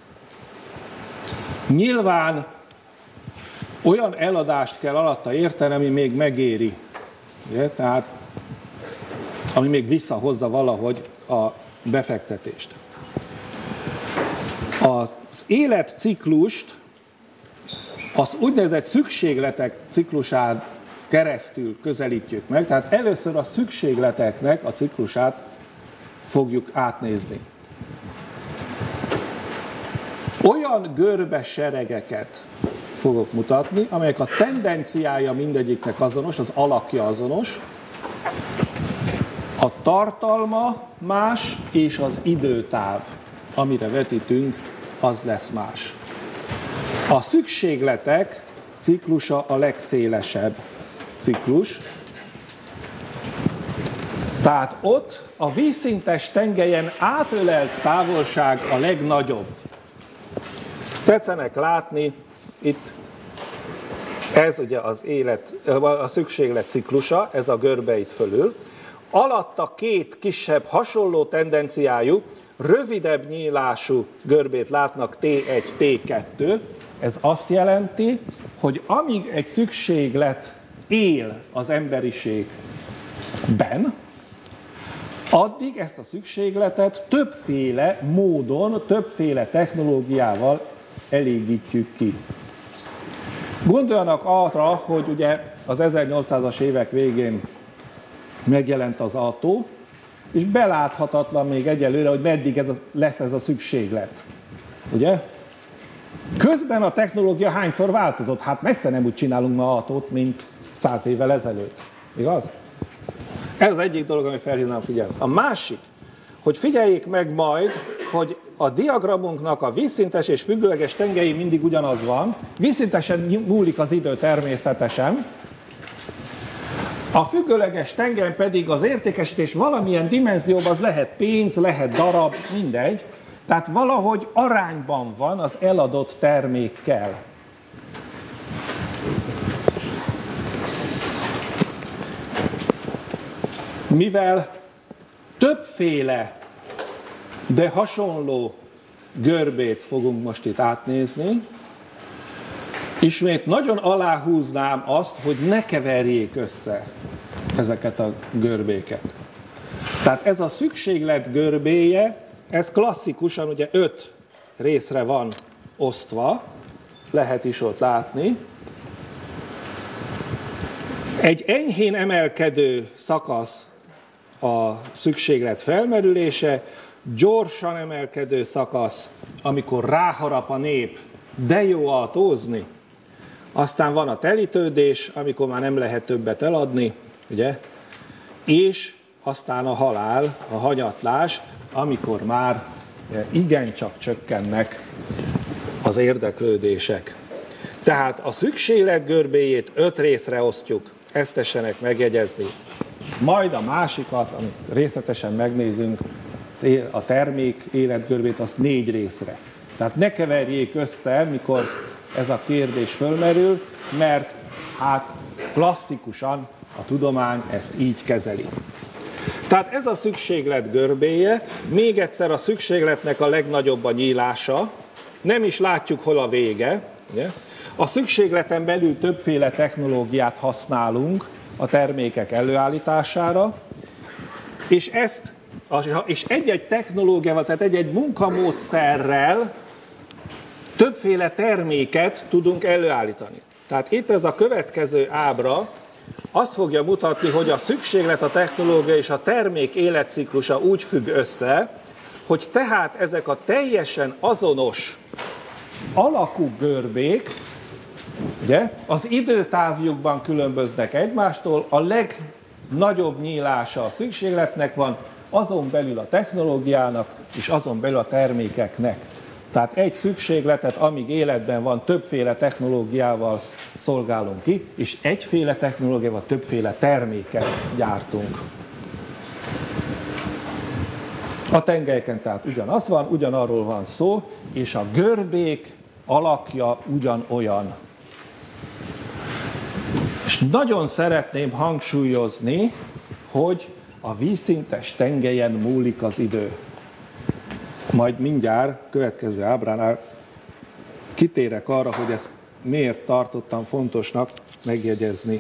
Nyilván olyan eladást kell alatta érteni, ami még megéri. Ugye? Tehát ami még visszahozza valahogy a befektetést. Az életciklust az úgynevezett szükségletek ciklusán keresztül közelítjük meg, tehát először a szükségleteknek a ciklusát fogjuk átnézni. Olyan görbeseregeket fogok mutatni, amelyek a tendenciája mindegyiknek azonos, az alakja azonos, a tartalma más, és az időtáv, amire vetítünk, az lesz más. A szükségletek ciklusa a legszélesebb ciklus, tehát ott a vízszintes tengelyen átölelt távolság a legnagyobb. Tetszenek látni, itt ez ugye a szükséglet ciklusa, ez a görbe itt fölül. Alatta két kisebb hasonló tendenciájú, rövidebb nyílású görbét látnak T1, T2. Ez azt jelenti, hogy amíg egy szükséglet él az emberiségben, addig ezt a szükségletet többféle módon, többféle technológiával elégítjük ki. Gondoljanak arra, hogy ugye az 1800-as évek végén megjelent az autó, és beláthatatlan még egyelőre, hogy meddig lesz ez a szükséglet. Ugye? Közben a technológia hányszor változott? Hát messze nem úgy csinálunk ma autót, mint 100 évvel ezelőtt. Igaz? Ez az egyik dolog, ami felhívnám figyelmet. A másik, hogy figyeljék meg majd, hogy a diagramunknak a vízszintes és függőleges tengely mindig ugyanaz van. Vízszintesen múlik az idő természetesen. A függőleges tengelyen pedig az értékesítés valamilyen dimenzióban, az lehet pénz, lehet darab, mindegy. Tehát valahogy arányban van az eladott termékkel. Mivel többféle, de hasonló görbét fogunk most itt átnézni, ismét nagyon aláhúznám azt, hogy ne keverjék össze ezeket a görbéket. Tehát ez a szükséglet görbéje, ez klasszikusan ugye 5 részre van osztva, lehet is ott látni. Egy enyhén emelkedő szakasz a szükséglet felmerülése, gyorsan emelkedő szakasz, amikor ráharap a nép, de jó autózni. Aztán van a telítődés, amikor már nem lehet többet eladni, ugye? És aztán a halál, a hanyatlás, amikor már igencsak csökkennek az érdeklődések. Tehát a szükséglet görbéjét 5 részre osztjuk, ezt tessenek megjegyezni. Majd a másikat, amit részletesen megnézünk, a termék életgörbét, azt 4 részre. Tehát ne keverjék össze, mikor ez a kérdés fölmerül, mert hát klasszikusan a tudomány ezt így kezeli. Tehát ez a szükséglet görbéje, még egyszer a szükségletnek a legnagyobb a nyílása, nem is látjuk, hol a vége. Ugye? A szükségleten belül többféle technológiát használunk a termékek előállítására, és egy-egy technológiával, tehát egy-egy munkamódszerrel többféle terméket tudunk előállítani. Tehát itt ez a következő ábra azt fogja mutatni, hogy a szükséglet, a technológia és a termék életciklusa úgy függ össze, hogy tehát ezek a teljesen azonos alakú görbék, ugye, az időtávjukban különböznek egymástól, a legnagyobb nyílása a szükségletnek van, azon belül a technológiának, és azon belül a termékeknek. Tehát egy szükségletet, amíg életben van, többféle technológiával szolgálunk ki, és egyféle technológiával többféle terméket gyártunk. A tengelyeken tehát ugyanaz van, ugyanarról van szó, és a görbék alakja ugyanolyan. És nagyon szeretném hangsúlyozni, hogy a vízszintes tengelyen múlik az idő. Majd mindjárt következő ábránál kitérek arra, hogy ezt miért tartottam fontosnak megjegyezni.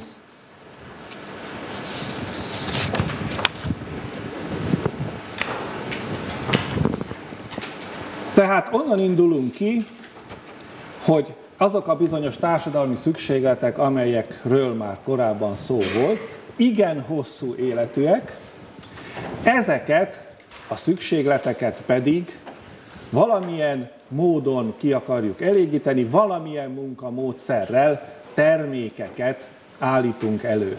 Tehát onnan indulunk ki, hogy azok a bizonyos társadalmi szükségletek, amelyekről már korábban szó volt, igen hosszú életűek, ezeket a szükségleteket pedig valamilyen módon ki akarjuk elégíteni, valamilyen munkamódszerrel termékeket állítunk elő.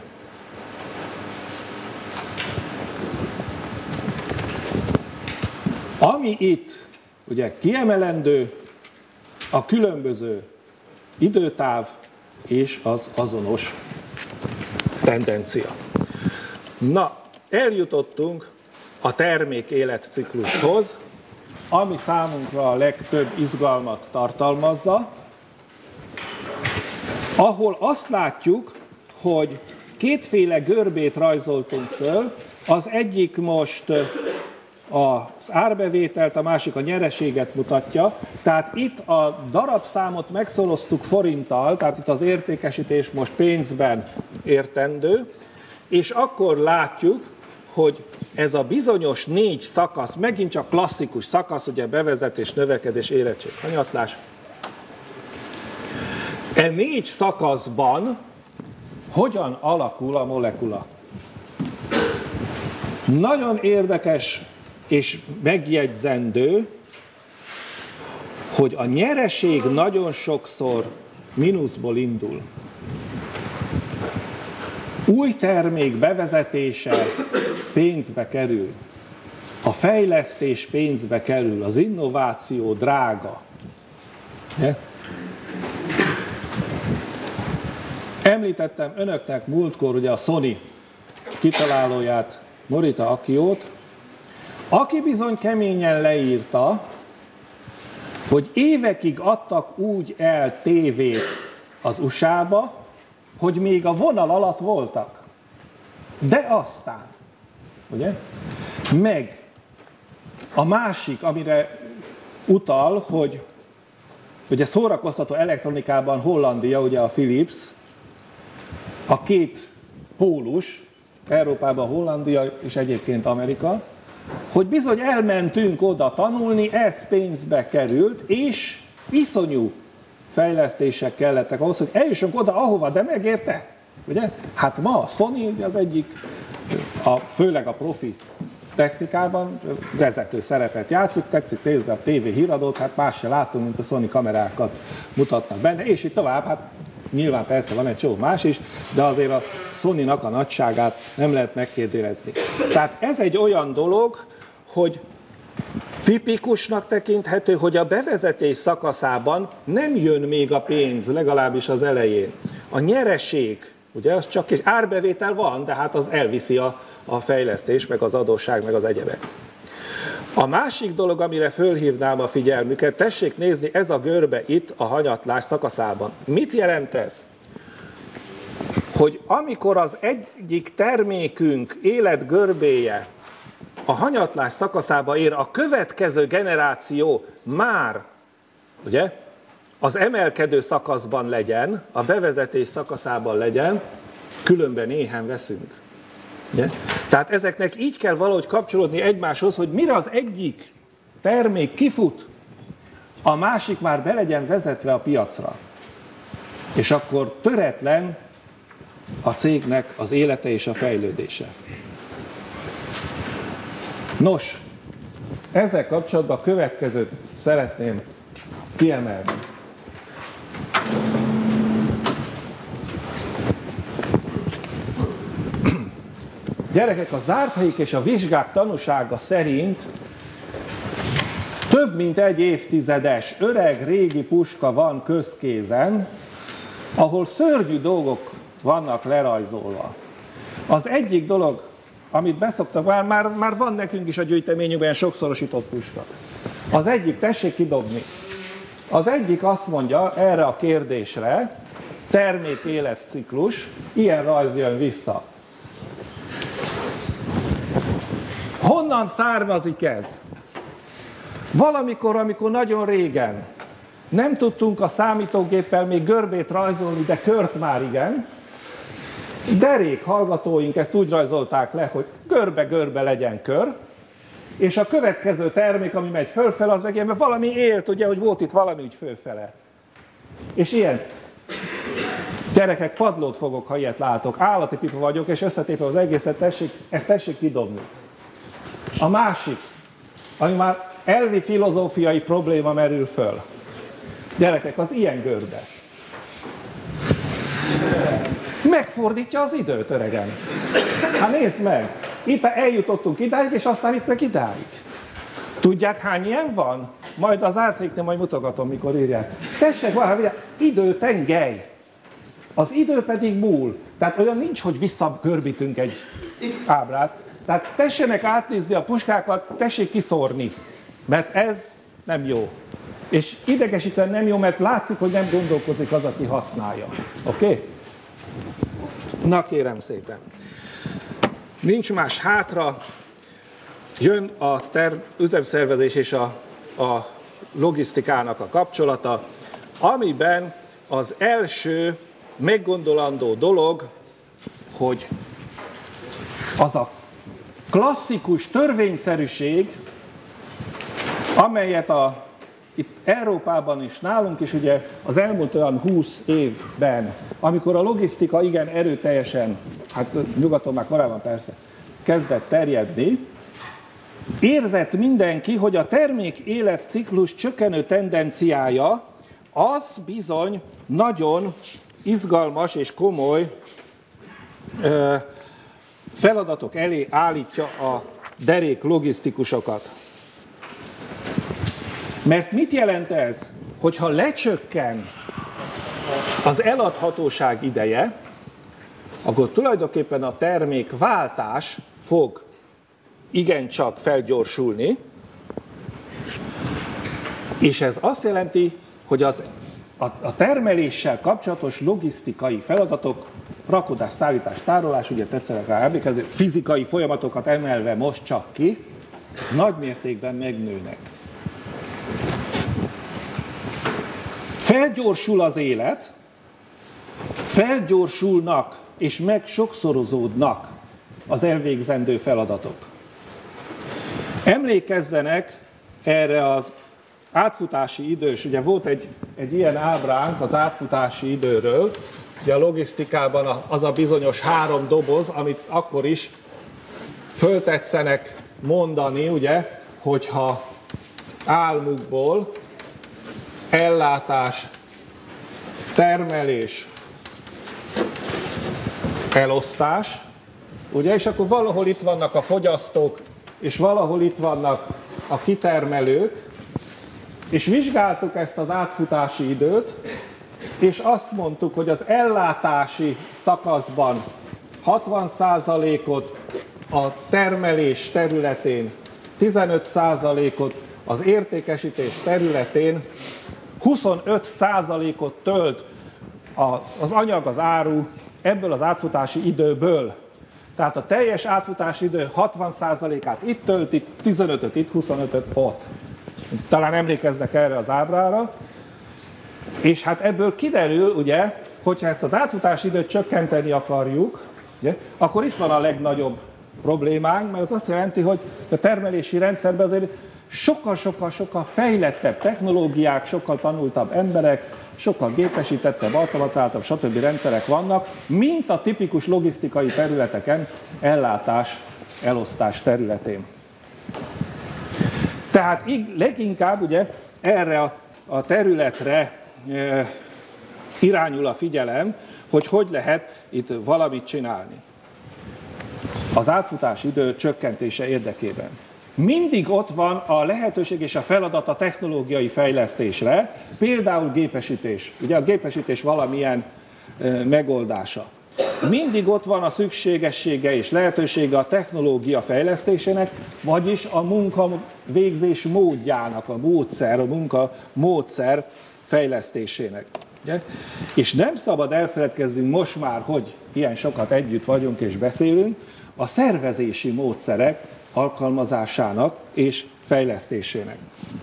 Ami itt ugye kiemelendő, a különböző időtáv és az azonos tendencia. Na, eljutottunk a termék életciklushoz, ami számunkra a legtöbb izgalmat tartalmazza, ahol azt látjuk, hogy kétféle görbét rajzoltunk föl, az egyik most az árbevételt, a másik a nyereséget mutatja, tehát itt a darabszámot megszoroztuk forinttal, tehát itt az értékesítés most pénzben értendő, és akkor látjuk, hogy ez a bizonyos 4 szakasz, megint csak klasszikus szakasz, ugye bevezetés, növekedés, érettség, hanyatlás. E 4 szakaszban hogyan alakul a molekula? Nagyon érdekes és megjegyzendő, hogy a nyereség nagyon sokszor mínuszból indul. Új termék bevezetése pénzbe kerül, a fejlesztés pénzbe kerül, az innováció drága. Említettem önöknek múltkor ugye a Sony kitalálóját, Morita Akiót, aki bizony keményen leírta, hogy évekig adtak úgy el tévét az USA-ba, hogy még a vonal alatt voltak. De aztán, ugye? Meg a másik, amire utal, hogy ugye szórakoztató elektronikában Hollandia, ugye a Philips, a két pólus, Európában Hollandia és egyébként Amerika, hogy bizony elmentünk oda tanulni, ez pénzbe került, és iszonyú fejlesztések kellettek ahhoz, hogy eljussunk oda, ahova, de megérte. Ugye? Hát ma a Sony ugye az egyik, főleg a profi technikában vezető szerepet játszik, tetszik nézni a TV híradót, hát más se látunk, mint a Sony kamerákat mutatnak benne, és így tovább, hát nyilván persze van egy csomó más is, de azért a Sony-nak a nagyságát nem lehet megkérdőjelezni. Tehát ez egy olyan dolog, hogy tipikusnak tekinthető, hogy a bevezetés szakaszában nem jön még a pénz, legalábbis az elején. A nyereség, ugye az csak egy árbevétel van, de hát az elviszi a fejlesztés, meg az adósság, meg az egyebek. A másik dolog, amire fölhívnám a figyelmüket, tessék nézni, ez a görbe itt a hanyatlás szakaszában. Mit jelent ez? hogy amikor az egyik termékünk életgörbéje a hanyatlás szakaszába ér, a következő generáció már, ugye, az emelkedő szakaszban legyen, a bevezetés szakaszában legyen, különben éhen veszünk. Ugye? Tehát ezeknek így kell valahogy kapcsolódni egymáshoz, hogy mire az egyik termék kifut, a másik már be legyen vezetve a piacra. És akkor töretlen a cégnek az élete és a fejlődése. Nos, ezzel kapcsolatban a következőt szeretném kiemelni. Gyerekek, a zárthelyik és a vizsgák tanúsága szerint több mint egy évtizedes öreg régi puska van közkézen, ahol szörnyű dolgok vannak lerajzolva. Az egyik dolog, amit beszoktak, már van nekünk is a gyűjteményünkben sokszorosított puska. Az egyik, tessék kidobni. Az egyik azt mondja erre a kérdésre, termék életciklus, ilyen rajz jön vissza. Honnan származik ez? Valamikor, amikor nagyon régen nem tudtunk a számítógéppel még görbét rajzolni, de kört már igen, derék hallgatóink ezt úgy rajzolták le, hogy görbe-görbe legyen kör, és a következő termék, ami megy fölfele, az meg ilyen, mert valami élt, ugye, hogy volt itt valami úgy fölfele. És ilyen. Gyerekek, padlót fogok, ha ilyet látok. Állati pipa vagyok, és összetépve az egészet, ezt tessék kidobni. A másik, ami már elvi filozófiai probléma merül föl. Gyerekek, az ilyen görbe. Megfordítja az időt, öregem. Hát nézd meg, itt eljutottunk idáig, és aztán itt meg idáig. Tudják, hány ilyen van? Majd az ártéknél majd mutogatom, mikor írják. Tessék, valami időtengely. Az idő pedig múl. Tehát olyan nincs, hogy visszagörbítünk egy ábrát. Tehát tessenek átnézni a puskákat, tessék kiszórni, mert ez nem jó. És idegesítően nem jó, mert látszik, hogy nem gondolkozik az, aki használja. Oké? Na kérem szépen. Nincs más hátra, jön a üzemszervezés és a logisztikának a kapcsolata, amiben az első meggondolandó dolog, hogy az a klasszikus törvényszerűség, amelyet itt Európában is, nálunk is ugye az elmúlt olyan 20 évben, amikor a logisztika igen erőteljesen, hát nyugaton már korábban persze, kezdett terjedni, érzett mindenki, hogy a termék életciklus csökkenő tendenciája az bizony nagyon izgalmas és komoly feladatok elé állítja a derék logisztikusokat. Mert mit jelent ez? Hogyha lecsökken az eladhatóság ideje, akkor tulajdonképpen a termékváltás fog igencsak felgyorsulni, és ez azt jelenti, hogy a termeléssel kapcsolatos logisztikai feladatok, rakodás, szállítás, tárolás, ugye tetszenek rá emlékezni, fizikai folyamatokat emelve most csak ki, nagy mértékben megnőnek. Felgyorsul az élet, felgyorsulnak és megsokszorozódnak az elvégzendő feladatok. Emlékezzenek erre az átfutási idős, ugye volt egy ilyen ábránk az átfutási időről, ugye a logisztikában az a bizonyos 3 doboz, amit akkor is föltetszenek mondani, ugye, hogyha álmukból ellátás, termelés, elosztás, ugye, és akkor valahol itt vannak a fogyasztók, és valahol itt vannak a kitermelők, és vizsgáltuk ezt az átfutási időt, és azt mondtuk, hogy az ellátási szakaszban 60%-ot, a termelés területén 15%-ot, az értékesítés területén 25%-ot tölt az anyag, az áru ebből az átfutási időből. Tehát a teljes átfutási idő 60%-át itt tölti, 15-öt itt, 25-öt ott. Talán emlékeznek erre az ábrára. És hát ebből kiderül, ugye, hogyha ezt az átfutási időt csökkenteni akarjuk, ugye, akkor itt van a legnagyobb problémánk, mert az azt jelenti, hogy a termelési rendszerben azért sokkal fejlettebb technológiák, sokkal tanultabb emberek, sokkal gépesítettebb, automatizáltabb, stb. Rendszerek vannak, mint a tipikus logisztikai területeken, ellátás, elosztás területén. Tehát leginkább ugye erre a területre irányul a figyelem, hogy lehet itt valamit csinálni. Az átfutási idő csökkentése érdekében. Mindig ott van a lehetőség és a feladat a technológiai fejlesztésre, például gépesítés. Ugye a gépesítés valamilyen megoldása. Mindig ott van a szükségessége és lehetősége a technológia fejlesztésének, vagyis a munka végzés módjának, a munka módszer fejlesztésének. Ugye? És nem szabad elfeledkeznünk most már, hogy ilyen sokat együtt vagyunk és beszélünk, a szervezési módszerek alkalmazásának és fejlesztésének.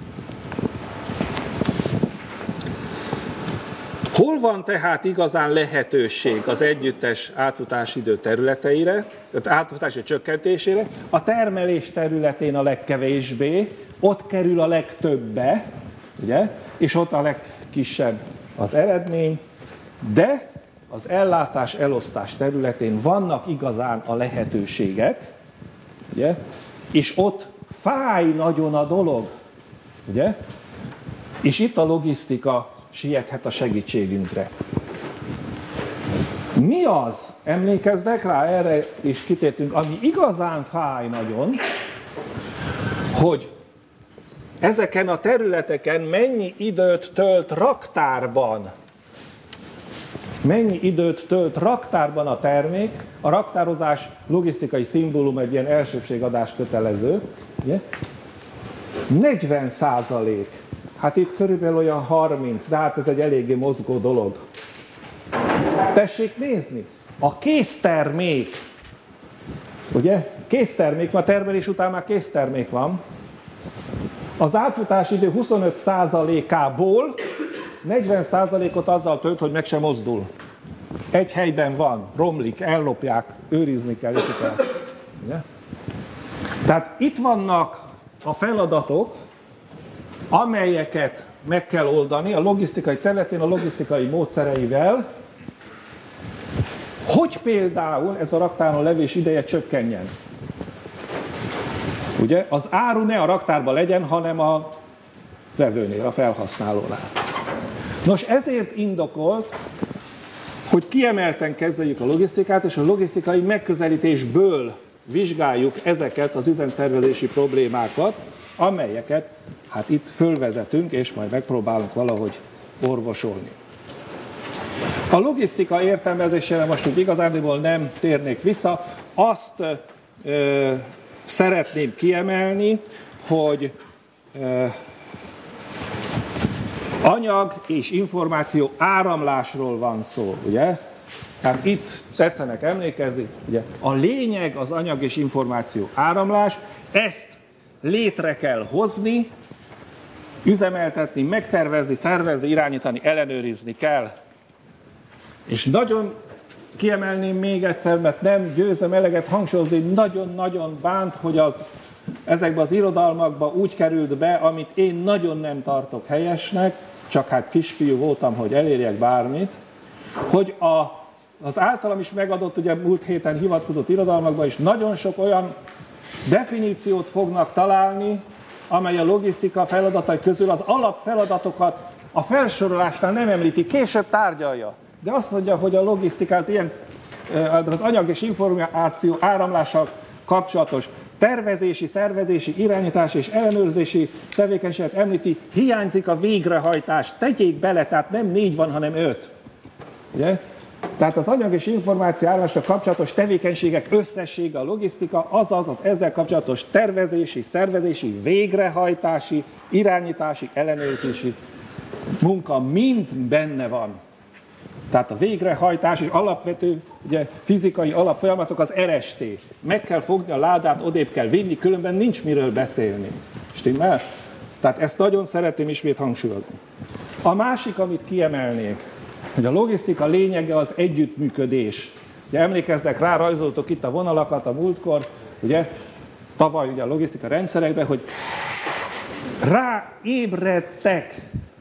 Hol van tehát igazán lehetőség az együttes átfutási idő területeire, átfutási csökkentésére? A termelés területén a legkevésbé, ott kerül a legtöbbe, ugye? És ott a legkisebb az eredmény, de az ellátás, elosztás területén vannak igazán a lehetőségek, ugye? És ott fáj nagyon a dolog, ugye? És itt a logisztika siethet a segítségünkre. Mi az, emlékeznek rá, erre is kitértünk, ami igazán fáj nagyon, hogy ezeken a területeken mennyi időt tölt raktárban. Mennyi időt tölt raktárban a termék, a raktározás logisztikai szimbólum, egy ilyen elsőbségadás kötelező. Ugye? 40%. Hát itt körülbelül olyan 30, de hát ez egy eléggé mozgó dolog. Tessék nézni, a késztermék, ugye? Késztermék, ma termelés után már késztermék van. Az átfutási idő 25%-ából 40%-ot azzal tölt, hogy meg sem mozdul. Egy helyben van, romlik, ellopják, őrizni kell. Ugye? Tehát itt vannak a feladatok, amelyeket meg kell oldani a logisztikai területén, a logisztikai módszereivel, hogy például ez a raktáron levés ideje csökkenjen. Ugye, az áru ne a raktárban legyen, hanem a vevőnél, a felhasználónál. Nos, ezért indokolt, hogy kiemelten kezeljük a logisztikát, és a logisztikai megközelítésből vizsgáljuk ezeket az üzemszervezési problémákat, amelyeket hát itt fölvezetünk, és majd megpróbálunk valahogy orvosolni. A logisztika értelmezésére most úgy igazándiból nem térnék vissza, azt szeretném kiemelni, hogy anyag és információ áramlásról van szó, ugye? Tehát itt tetszenek emlékezni, ugye? A lényeg az anyag és információ áramlás, ezt létre kell hozni, üzemeltetni, megtervezni, szervezni, irányítani, ellenőrizni kell. És nagyon kiemelném még egyszer, mert nem győzöm eleget hangsúlyozni, nagyon-nagyon bánt, hogy ezekben az irodalmakban úgy került be, amit én nagyon nem tartok helyesnek, csak hát kisfiú voltam, hogy elérjek bármit, hogy az általam is megadott, ugye múlt héten hivatkozott irodalmakban is nagyon sok olyan definíciót fognak találni, amely a logisztika feladatai közül az alapfeladatokat a felsorolásnál nem említi, később tárgyalja. De azt mondja, hogy a logisztika az ilyen, az anyag és információ áramlással kapcsolatos tervezési, szervezési, irányítási és ellenőrzési tevékenységet említi, hiányzik a végrehajtás, tegyék bele, tehát nem 4 van, hanem 5. Ugye? Tehát az anyag és információ áramlással kapcsolatos tevékenységek összessége a logisztika, azaz az ezzel kapcsolatos tervezési, szervezési, végrehajtási, irányítási, ellenőrzési munka mind benne van. Tehát a végrehajtás és alapvető ugye, fizikai alapfolyamatok az RST. Meg kell fogni a ládát, odébb kell vinni, különben nincs miről beszélni. Stimmel? Tehát ezt nagyon szeretném ismét hangsúlyozni. A másik, amit kiemelnék, hogy a logisztika lényege az együttműködés. Ugye emlékeznek rá, rajzoltok itt a vonalakat a múltkor, ugye, tavaly ugye a logisztika rendszerekben, hogy ráébredtek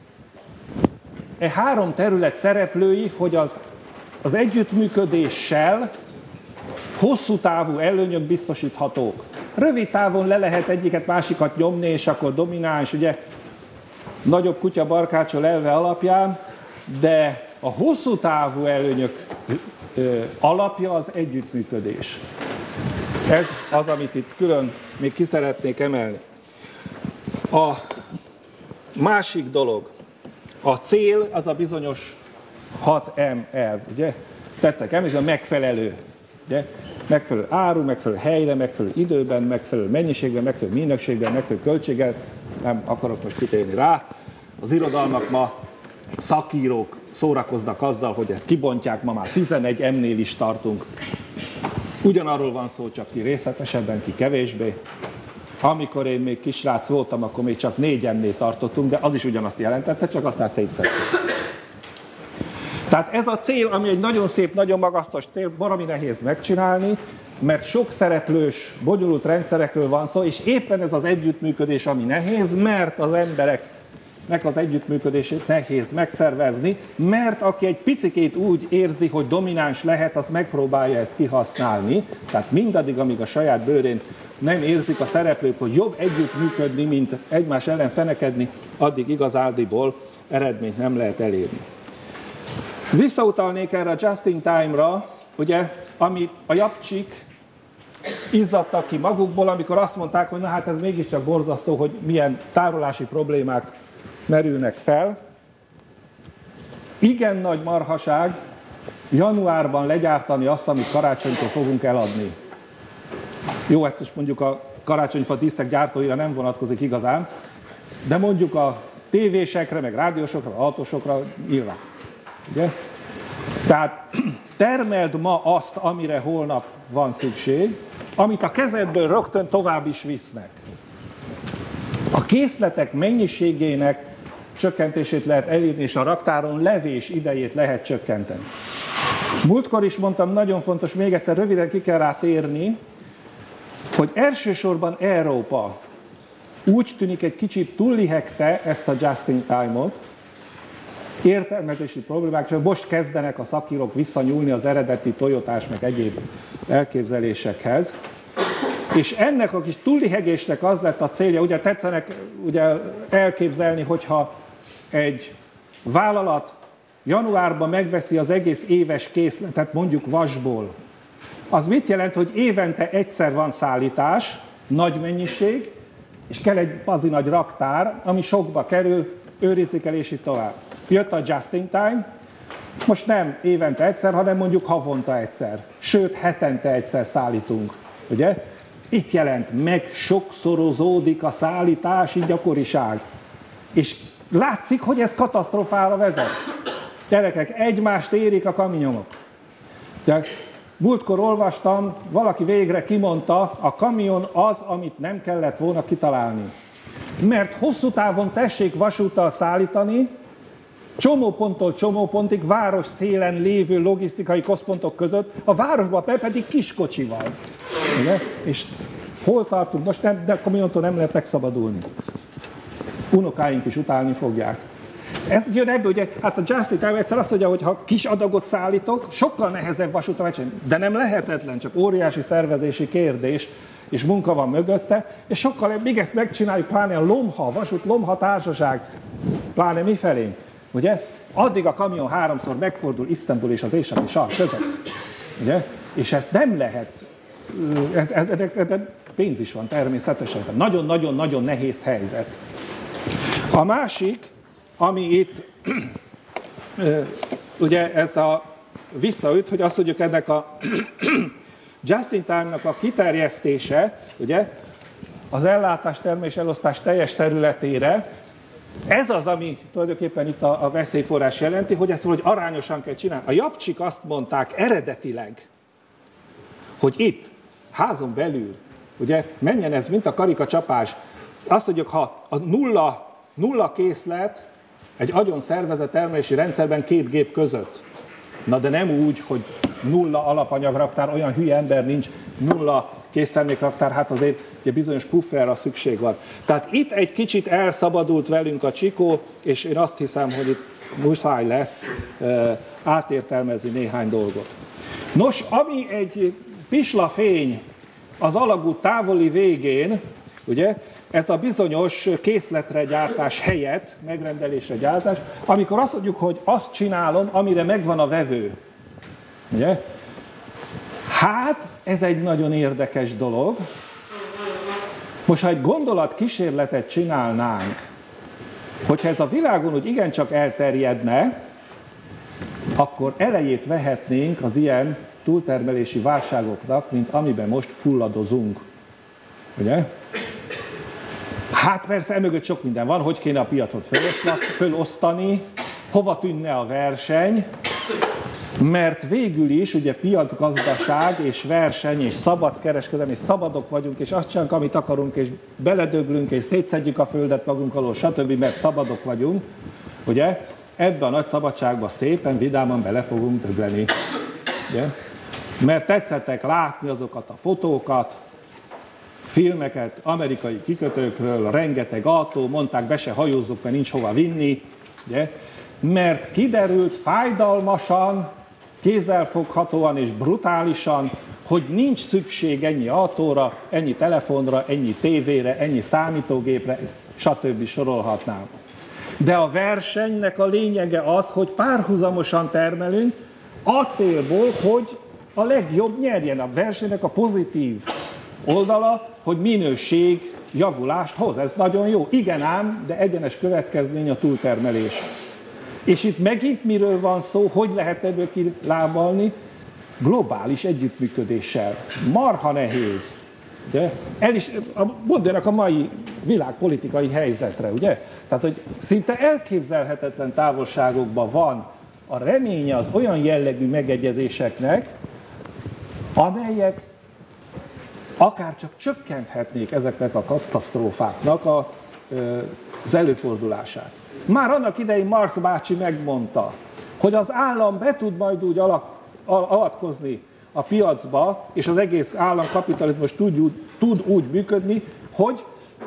e három terület szereplői, hogy az együttműködéssel hosszú távú előnyök biztosíthatók. Rövid távon le lehet egyiket, másikat nyomni, és akkor domináns, ugye, nagyobb kutya barkácsol elve alapján, de a hosszú távú előnyök alapja az együttműködés. Ez az, amit itt külön még ki szeretnék emelni. A másik dolog, a cél az a bizonyos 6M elv, ugye? Tetszek említeni, a megfelelő, ugye? Megfelelő áru, megfelelő helyre, megfelelő időben, megfelelő mennyiségben, megfelelő minőségben, megfelelő költséggel, nem akarok most kitérni rá. Az irodalmak ma, szakírók szórakoznak azzal, hogy ezt kibontják, ma már 11 M-nél is tartunk. Ugyanarról van szó, csak ki részletesebben, ki kevésbé. Amikor én még kisrác voltam, akkor még csak 4 M-nél tartottunk, de az is ugyanazt jelentette, csak aztán szétszedtük. Tehát ez a cél, ami egy nagyon szép, nagyon magasztos cél, baromi nehéz megcsinálni, mert sok szereplős, bonyolult rendszerekről van szó, és éppen ez az együttműködés, ami nehéz, mert az embereknek az együttműködését nehéz megszervezni, mert aki egy picikét úgy érzi, hogy domináns lehet, az megpróbálja ezt kihasználni. Tehát mindaddig, amíg a saját bőrén nem érzik a szereplők, hogy jobb együttműködni, mint egymás ellen fenekedni, addig igazándiból eredményt nem lehet elérni. Visszautalnék erre a just-in-time-ra, ugye, ami a japcsik izzadtak ki magukból, amikor azt mondták, hogy na hát ez mégiscsak borzasztó, hogy milyen tárolási problémák merülnek fel. Igen nagy marhaság januárban legyártani azt, amit karácsonytól fogunk eladni. Jó, hát most mondjuk a karácsonyfa díszek gyártóira nem vonatkozik igazán, de mondjuk a tévésekre, meg rádiósokra, autósokra nyilván. Ugye? Tehát termeld ma azt, amire holnap van szükség, amit a kezedből rögtön tovább is visznek. A készletek mennyiségének csökkentését lehet elérni, és a raktáron levés idejét lehet csökkenteni. Múltkor is mondtam, nagyon fontos, még egyszer röviden ki kell rá térni, hogy elsősorban Európa úgy tűnik egy kicsit túllihegte ezt a just-in-time-ot, értelmezési problémák, csak most kezdenek a szakírók visszanyúlni az eredeti Toyotás meg egyéb elképzelésekhez. És ennek a kis túllihegésnek az lett a célja, ugye tetszenek ugye elképzelni, hogyha egy vállalat januárban megveszi az egész éves készletet, mondjuk vasból, az mit jelent, hogy évente egyszer van szállítás, nagy mennyiség, és kell egy bazi nagy raktár, ami sokba kerül, őrizik el, és így tovább. Jött a just-in-time, most nem évente egyszer, hanem mondjuk havonta egyszer, sőt hetente egyszer szállítunk, ugye? Itt jelent, meg sokszorozódik a szállítási gyakoriság. És látszik, hogy ez katasztrofára vezet. Gyerekek, egymást érik a kamionok. Múltkor olvastam, valaki végre kimondta, a kamion az, amit nem kellett volna kitalálni. Mert hosszú távon tessék vasúttal szállítani, csomóponttól csomópontig, város szélen lévő logisztikai központok között, a városban pedig kiskocsival. Ugye? És hol tartunk? Most nem, de a kamiontól nem lehet megszabadulni. Unokáink is utálni fogják. Ez jön ebből, ugye, hát a just-in-time egyszer azt mondja, hogy ha kis adagot szállítok, sokkal nehezebb vasútra megcsinálni. De nem lehetetlen, csak óriási szervezési kérdés, és munka van mögötte, és sokkal, még ezt megcsináljuk, pláne a Lomha, vasút Lomha társaság, pláne mi felénk, ugye? Addig a kamion 3-szor megfordul Isztambul és az északi sark között, ugye? És ezt nem lehet, ebben pénz is van természetesen, nagyon-nagyon-nagyon nehéz helyzet. A másik, ami itt ugye ez a visszaüt, hogy azt mondjuk ennek a just-in-time-nak a kiterjesztése, ugye, az ellátás, termés, elosztás teljes területére, Ez az, ami tulajdonképpen itt a veszélyforrás jelenti, hogy ezt valahogy arányosan kell csinálni. A japcsik azt mondták eredetileg, hogy itt, házon belül, ugye menjen ez, mint a karikacsapás. Azt mondjuk, ha a nulla készlet egy agyon szervezett termelési rendszerben 2 gép között. Na de nem úgy, hogy 0 alapanyag-raktár, olyan hülye ember nincs, 0 késztermék-raktár, hát azért ugye bizonyos pufferra szükség van. Tehát itt egy kicsit elszabadult velünk a csikó, és én azt hiszem, hogy itt muszáj lesz átértelmezni néhány dolgot. Nos, ami egy pislafény az alagút távoli végén, ugye, ez a bizonyos készletre gyártás helyett, megrendelésre gyártás, amikor azt mondjuk, hogy azt csinálom, amire megvan a vevő. Ugye? Hát, ez egy nagyon érdekes dolog. Most, ha egy gondolatkísérletet csinálnánk, hogyha ez a világon úgy igencsak elterjedne, akkor elejét vehetnénk az ilyen túltermelési válságoknak, mint amiben most fulladozunk. Ugye? Hát persze, emögött sok minden van, hogy kéne a piacot fölosztani, hova tűnne a verseny, mert végül is ugye piacgazdaság és verseny és szabad kereskedelem, és szabadok vagyunk, és azt csinálunk, amit akarunk, és beledöglünk, és szétszedjük a földet magunk alól, stb., mert szabadok vagyunk, ugye? Ebbe a nagy szabadságba szépen, vidáman bele fogunk dögleni. Ugye? Mert tetszettek látni azokat a fotókat, filmeket amerikai kikötőkről, rengeteg autó, mondták, be se hajózzuk, mert nincs hova vinni, ugye? Mert kiderült fájdalmasan, kézzelfoghatóan és brutálisan, hogy nincs szükség ennyi autóra, ennyi telefonra, ennyi tévére, ennyi számítógépre, stb. Sorolhatnám. De a versenynek a lényege az, hogy párhuzamosan termelünk, a célból, hogy a legjobb nyerjen. A versenynek a pozitív oldala, hogy minőség javulást hoz. Ez nagyon jó. Igen ám, de egyenes következmény a túltermelés. És itt megint miről van szó, hogy lehet ebből kilábalni? Globális együttműködéssel. Marha nehéz. Ugye? Gondoljanak a mai világpolitikai helyzetre, ugye? Tehát, hogy szinte elképzelhetetlen távolságokban van a reménye az olyan jellegű megegyezéseknek, amelyek akár csak csökkenthetnék ezeknek a katasztrófáknak az előfordulását. Már annak idején Marx bácsi megmondta, hogy az állam be tud majd úgy avatkozni a piacba, és az egész államkapitalizmus tud úgy működni, hogy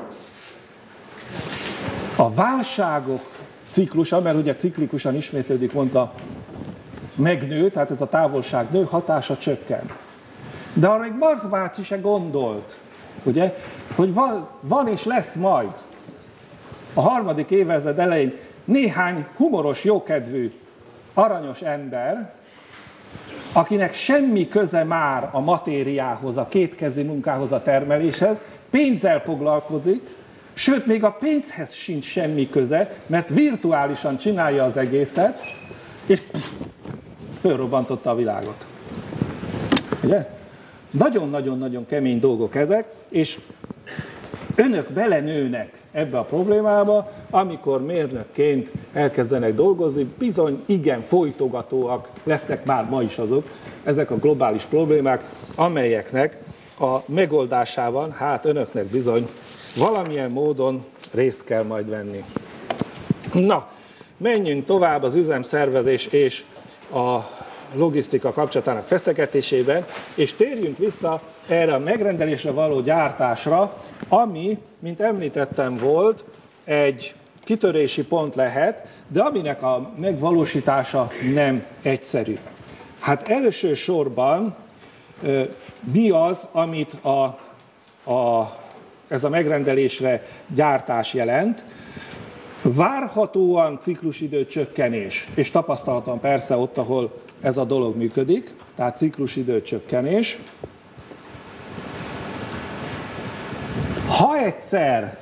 a válságok ciklusa, mert ugye ciklikusan ismétlődik, mondta, megnő, tehát ez a távolság nő, hatása csökken. De arra még Marx bácsi se gondolt, ugye, hogy van és lesz majd a harmadik évezred elején néhány humoros, jókedvű, aranyos ember, akinek semmi köze már a matériához, a kétkezi munkához, a termeléshez, pénzzel foglalkozik, sőt, még a pénzhez sincs semmi köze, mert virtuálisan csinálja az egészet, és fölrobbantotta a világot. Ugye? Nagyon-nagyon-nagyon kemény dolgok ezek, és önök belenőnek ebbe a problémába, amikor mérnökként elkezdenek dolgozni, bizony igen folytogatóak lesznek már ma is azok, ezek a globális problémák, amelyeknek a megoldásában, hát önöknek bizony valamilyen módon részt kell majd venni. Na, menjünk tovább az üzemszervezés és a logisztika kapcsolatának feszegetésében, és térjünk vissza erre a megrendelésre való gyártásra, ami, mint említettem, volt, egy kitörési pont lehet, de aminek a megvalósítása nem egyszerű. Hát elsősorban mi az, amit ez a megrendelésre gyártás jelent? Várhatóan ciklusidő csökkenés, és tapasztalhatóan persze ott, ahol ez a dolog működik, tehát ciklusidő csökkenés. Ha egyszer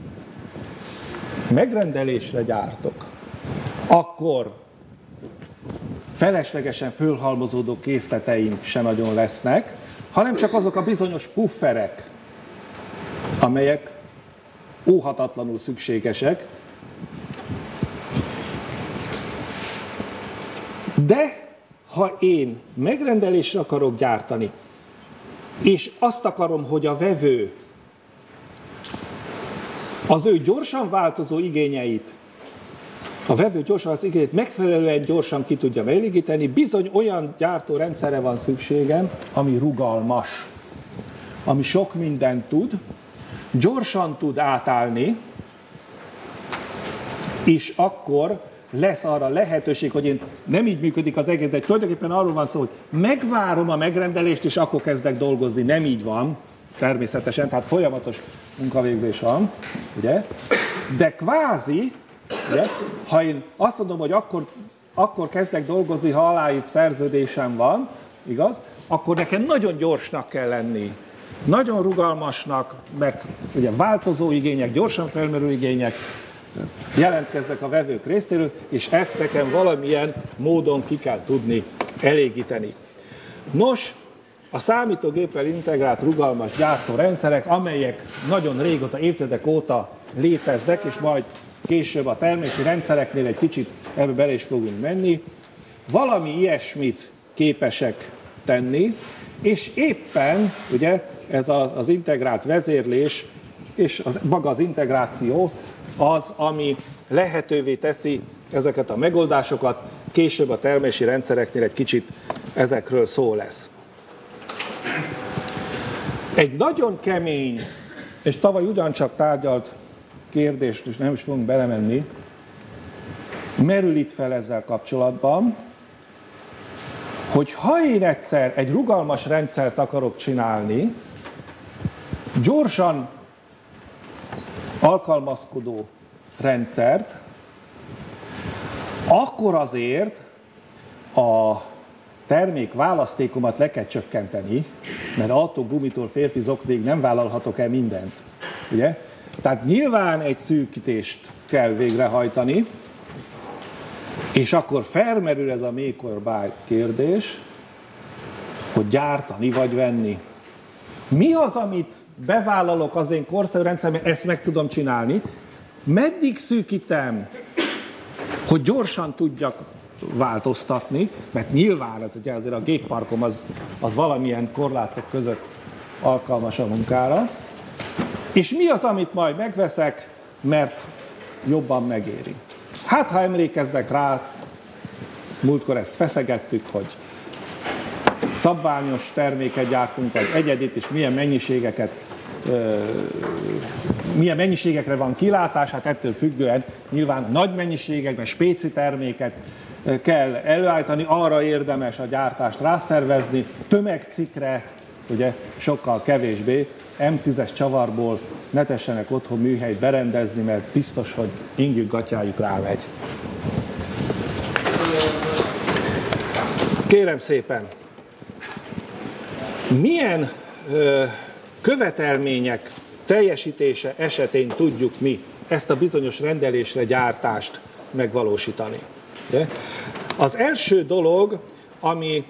megrendelésre gyártok, akkor feleslegesen fölhalmozódó készleteink se nagyon lesznek, hanem csak azok a bizonyos pufferek, amelyek óhatatlanul szükségesek, De ha én megrendelésre akarok gyártani, és azt akarom, hogy a vevő az ő gyorsan változó igényeit, megfelelően gyorsan ki tudja elégíteni, bizony olyan gyártórendszerre van szükségem, ami rugalmas, ami sok mindent tud, gyorsan tud átállni, és akkor lesz arra lehetőség, hogy én nem így működik az egész, de tulajdonképpen arról van szó, hogy megvárom a megrendelést, és akkor kezdek dolgozni. Nem így van, természetesen, tehát folyamatos munkavégzés van, ugye? De kvázi, ugye, ha én azt mondom, hogy akkor kezdek dolgozni, ha aláírt szerződésem van, igaz? Akkor nekem nagyon gyorsnak kell lenni. Nagyon rugalmasnak, mert ugye változó igények, gyorsan felmerülő igények jelentkeznek a vevők részéről, és ezt nekem valamilyen módon ki kell tudni elégíteni. Nos, a számítógéppel integrált rugalmas gyártórendszerek, amelyek nagyon régóta, évtizedek óta léteznek, és majd később a termési rendszereknél egy kicsit ebbe bele is fogunk menni, valami ilyesmit képesek tenni, és éppen ugye ez az integrált vezérlés és maga az integráció az, ami lehetővé teszi ezeket a megoldásokat, később a termési rendszereknél egy kicsit ezekről szó lesz. Egy nagyon kemény, és tavaly ugyancsak tárgyalt kérdést, és nem is fogunk belemenni, merül itt fel ezzel kapcsolatban, hogy ha én egyszer egy rugalmas rendszert akarok csinálni, gyorsan alkalmazkodó rendszert, akkor azért a termék választékomat le kell csökkenteni, mert attól gumitól férfi zoknig nem vállalhatok el mindent. Ugye? Tehát nyilván egy szűkítést kell végrehajtani, és akkor felmerül ez a make or buy kérdés, hogy gyártani vagy venni. Mi az, amit bevállalok az én korszerű rendszerben, ezt meg tudom csinálni? Meddig szűkítem, hogy gyorsan tudjak változtatni, mert nyilván azért a gépparkom az valamilyen korlátok között alkalmas a munkára. És mi az, amit majd megveszek, mert jobban megéri? Hát, ha emlékeznek rá, múltkor ezt feszegettük, hogy szabványos terméket gyártunk, vagy egyedit, és milyen mennyiségekre van kilátás, hát ettől függően nyilván nagy mennyiségekben spéci terméket kell előállítani, arra érdemes a gyártást rászervezni, tömegcikkre, ugye sokkal kevésbé, M10-es csavarból ne tessenek otthon műhelyt berendezni, mert biztos, hogy ingjük gatyájuk rámegy. Kérem szépen, milyen követelmények teljesítése esetén tudjuk mi ezt a bizonyos rendelésre gyártást megvalósítani? Az első dolog, ami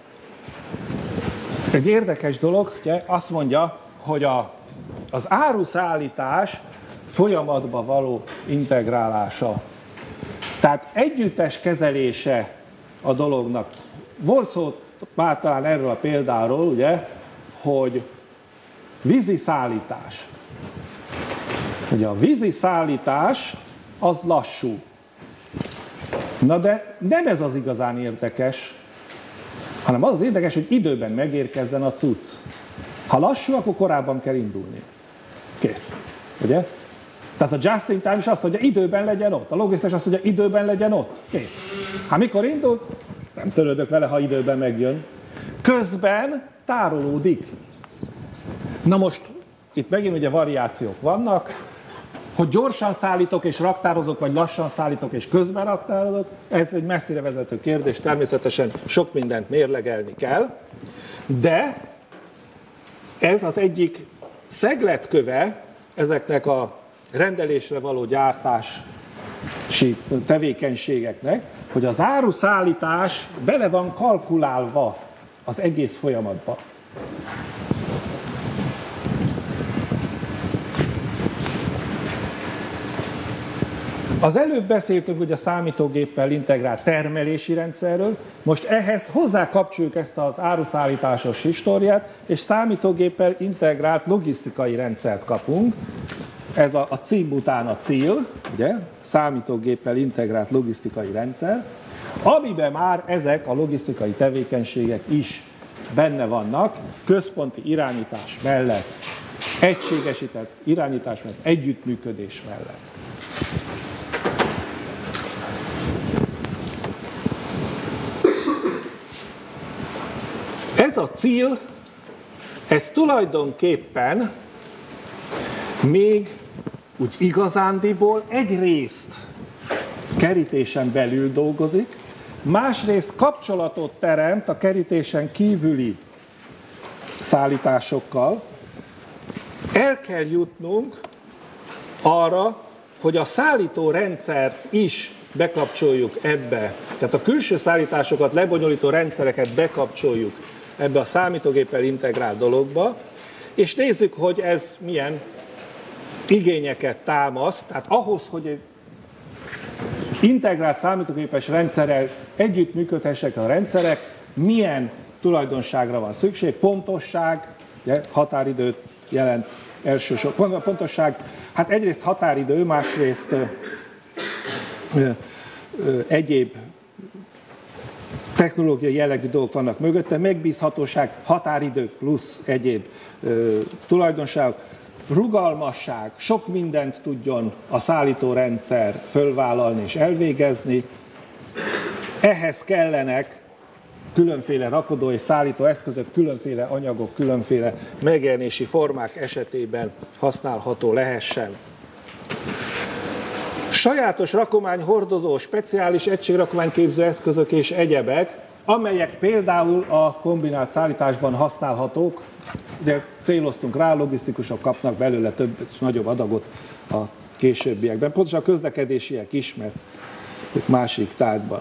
egy érdekes dolog, ugye, azt mondja, hogy az áruszállítás folyamatba való integrálása. Tehát együttes kezelése a dolognak. Volt szó már talán erről a példáról, ugye, hogy vízi szállítás. Ugye a vízi szállítás az lassú. Na de nem ez az igazán érdekes, hanem az érdekes, hogy időben megérkezzen a cucc. Ha lassú, akkor korábban kell indulni. Kész. Ugye? Tehát a just in time is azt mondja, időben legyen ott. A logisztikus azt mondja, időben legyen ott. Kész. Hát mikor indult? Nem törődök vele, ha időben megjön. Közben tárolódik. Na most, itt megint ugye variációk vannak, hogy gyorsan szállítok és raktározok, vagy lassan szállítok és közben raktározok, ez egy messzire vezető kérdés, természetesen sok mindent mérlegelni kell, de ez az egyik szegletköve ezeknek a rendelésre való gyártási tevékenységeknek, hogy az áruszállítás bele van kalkulálva az egész folyamatba. Az előbb beszéltünk ugye a számítógéppel integrált termelési rendszerről, most ehhez hozzákapcsoljuk ezt az áruszállításos históriát, és számítógéppel integrált logisztikai rendszert kapunk. Ez a cím után a cél, ugye, számítógéppel integrált logisztikai rendszer, amiben már ezek a logisztikai tevékenységek is benne vannak, központi irányítás mellett, egységesített irányítás mellett, együttműködés mellett. Ez a cél, ez tulajdonképpen még úgy igazándiból egyrészt kerítésen belül dolgozik, másrészt kapcsolatot teremt a kerítésen kívüli szállításokkal. El kell jutnunk arra, hogy a szállító rendszert is bekapcsoljuk ebbe, tehát a külső szállításokat lebonyolító rendszereket bekapcsoljuk ebbe a számítógéppel integrált dologba, és nézzük, hogy ez milyen igényeket támaszt. Tehát ahhoz, hogy egy integrált számítógépes rendszerrel együttműködhessek a rendszerek, milyen tulajdonságra van szükség? Pontosság, ugye, határidőt jelent elsősorban. Pontosság, hát egyrészt határidő, másrészt egyéb technológiai jellegű dolgok vannak mögötte, megbízhatóság, határidő plusz egyéb tulajdonságok, rugalmasság, sok mindent tudjon a szállítórendszer fölvállalni és elvégezni. Ehhez kellenek különféle rakodó és szállító eszközök, különféle anyagok, különféle megjelenési formák esetében használható lehessen. Sajátos rakományhordozó, speciális egységrakományképző eszközök és egyebek, amelyek például a kombinált szállításban használhatók, de céloztunk rá, logisztikusok kapnak belőle több és nagyobb adagot a későbbiekben. Pontosan a közlekedésiek is, mert ők másik tárgyban.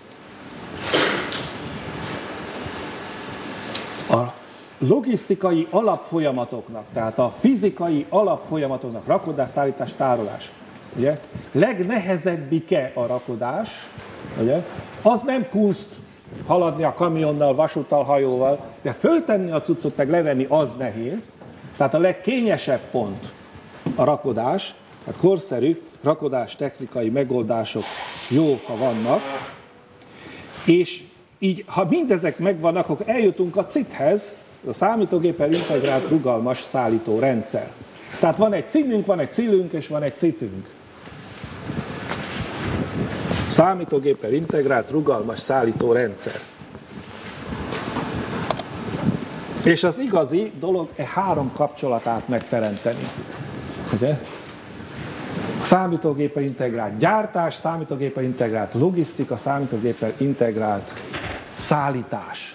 A logisztikai alapfolyamatoknak, tehát a fizikai alapfolyamatoknak, rakodás, szállítás, tárolás, ugye, legnehezebbike a rakodás, ugye, az nem kunst haladni a kamionnal, vasúttal, hajóval, de föltenni a cuccot, meg levenni, az nehéz. Tehát a legkényesebb pont a rakodás, tehát korszerű rakodás technikai megoldások jó, ha vannak, és így, ha mindezek megvannak, akkor eljutunk a CIT-hez, a számítógéppel integrált rugalmas szállító rendszer. Tehát van egy címünk, van egy célünk, és van egy CIT-ünk. Számítógéppel integrált rugalmas szállító rendszer. És az igazi dolog három kapcsolatát megteremteni. Ugye? Számítógéppel integrált gyártás, számítógéppel integrált logisztika, számítógéppel integrált szállítás.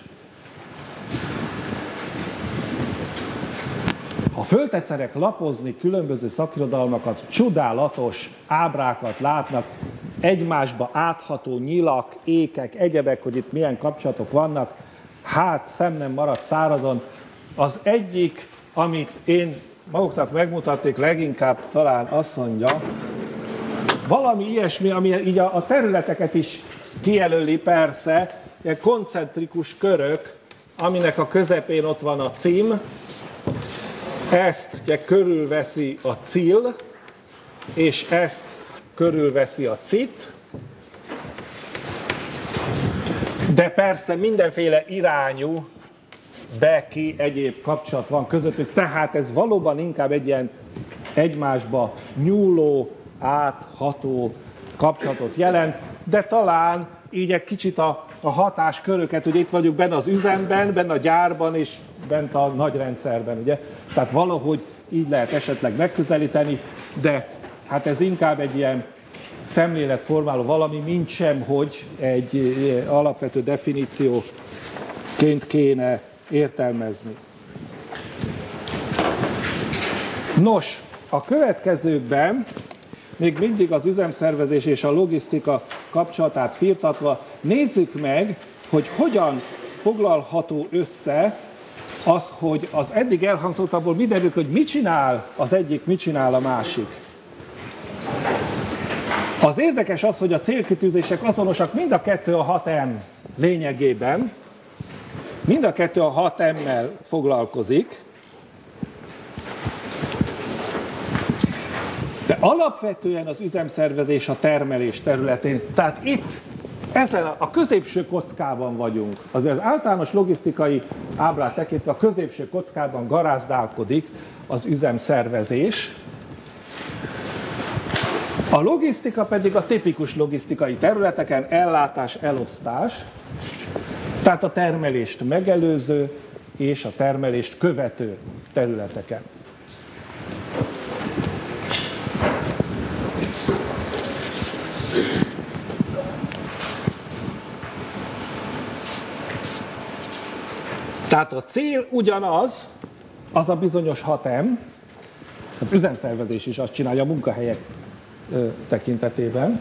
Ha föltetszenek lapozni különböző szakirodalmakat, csodálatos ábrákat látnak, egymásba átható nyilak, ékek, egyebek, hogy itt milyen kapcsolatok vannak, hát szem nem maradt szárazon. Az egyik, amit én maguknak megmutatnék, leginkább talán azt mondja, valami ilyesmi, ami így a területeket is kijelöli persze, ilyen koncentrikus körök, aminek a közepén ott van a cím, ezt ugye körülveszi a cél, és ezt körülveszi a CIT, de persze mindenféle irányú be-ki egyéb kapcsolat van közöttük, tehát ez valóban inkább egy ilyen egymásba nyúló, átható kapcsolatot jelent, de talán így egy kicsit a hatásköröket, hogy itt vagyunk benne az üzemben, benne a gyárban és bent a nagy rendszerben, ugye? Tehát valahogy így lehet esetleg megközelíteni, de hát ez inkább egy ilyen szemléletformáló valami, mint sem, hogy egy alapvető definícióként kéne értelmezni. Nos, a következőkben még mindig az üzemszervezés és a logisztika kapcsolatát firtatva nézzük meg, hogy hogyan foglalható össze az, hogy az eddig elhangzottakból mi derül, hogy mit csinál az egyik, mit csinál a másik. Az érdekes az, hogy a célkitűzések azonosak mind a kettő a 6M lényegében, mind a kettő a 6M-mel foglalkozik, de alapvetően az üzemszervezés a termelés területén, tehát itt ezen a középső kockában vagyunk. Azért az általános logisztikai ábrát tekintve a középső kockában garázdálkodik az üzemszervezés. A logisztika pedig a tipikus logisztikai területeken ellátás, elosztás, tehát a termelést megelőző és a termelést követő területeken. Tehát a cél ugyanaz, az a bizonyos 6M, az üzemszervezés is azt csinálja a munkahelyek tekintetében,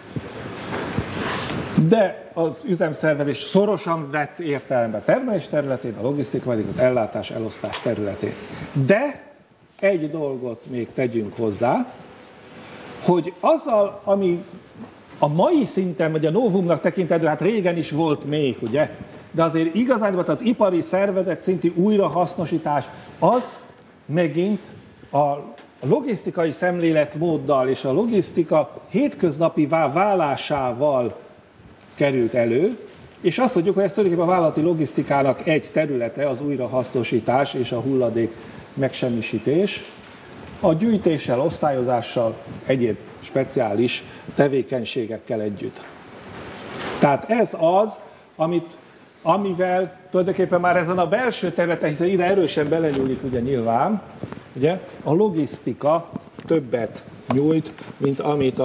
de az üzemszervezés szorosan vett értelemben termelés területén, a logisztika pedig az ellátás, elosztás területén. De egy dolgot még tegyünk hozzá, hogy azzal, ami a mai szinten, vagy a novumnak tekintető, hát régen is volt még, ugye, de azért igazán az ipari szervezet szintű újrahasznosítás az megint a logisztikai szemléletmóddal és a logisztika hétköznapivá válásával került elő, és azt mondjuk, hogy ez tulajdonképpen a vállalati logisztikának egy területe az újrahasznosítás és a hulladék megsemmisítés, a gyűjtéssel, osztályozással, egyéb speciális tevékenységekkel együtt. Tehát ez az, amivel tulajdonképpen már ezen a belső területen, hiszen ide erősen belenyúlik ugye nyilván, ugye, a logisztika többet nyújt, mint amit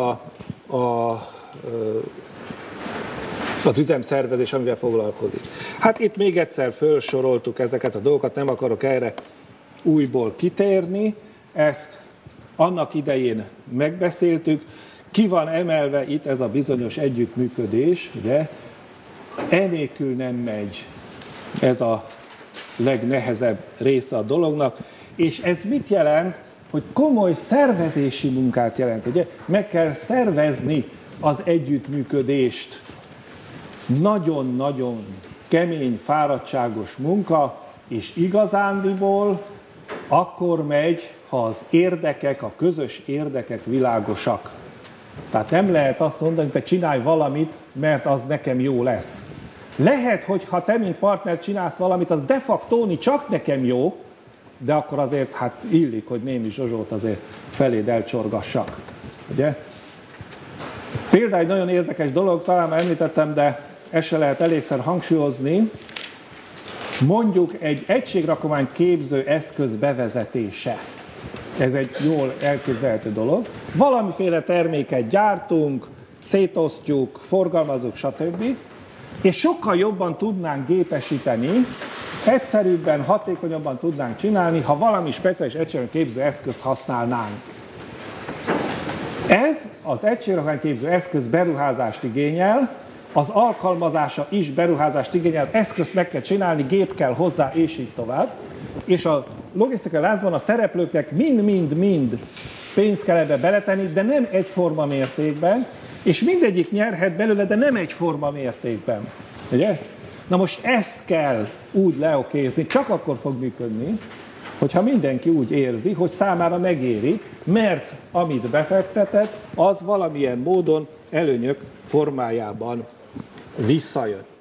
az üzemszervezés, amivel foglalkozik. Hát itt még egyszer felsoroltuk ezeket a dolgokat, nem akarok erre újból kitérni, ezt annak idején megbeszéltük, ki van emelve itt ez a bizonyos együttműködés, ugye, enélkül nem megy, ez a legnehezebb része a dolognak, és ez mit jelent, hogy komoly szervezési munkát jelent, ugye, meg kell szervezni az együttműködést, nagyon-nagyon kemény, fáradtságos munka, és igazándiból akkor megy, ha az érdekek, a közös érdekek világosak. Tehát nem lehet azt mondani, hogy te csinálj valamit, mert az nekem jó lesz. Lehet, hogy ha te, mint partner csinálsz valamit, az de facto csak nekem jó, de akkor azért hát illik, hogy némi Zsozsót azért feléd elcsorgassak. Ugye? Például egy nagyon érdekes dolog, talán már említettem, de ezt se lehet elégszer hangsúlyozni, mondjuk egy egységrakományt képző eszköz bevezetése. Ez egy jól elképzelhető dolog. Valamiféle terméket gyártunk, szétosztjuk, forgalmazunk, stb. És sokkal jobban tudnánk gépesíteni, egyszerűbben, hatékonyabban tudnánk csinálni, ha valami speciális egységen képző eszközt használnánk. Ez az egységen képző eszköz beruházást igényel, az alkalmazása is beruházást igényel, az eszközt meg kell csinálni, gép kell hozzá, és így tovább. És a logisztikai láncban a szereplőknek mind-mind-mind pénzt kell ebbe beletenni, de nem egyforma mértékben, és mindegyik nyerhet belőle, de nem egyforma mértékben. Ugye? Na most ezt kell úgy leokézni, csak akkor fog működni, hogyha mindenki úgy érzi, hogy számára megéri, mert amit befektetett, az valamilyen módon előnyök formájában visszajön.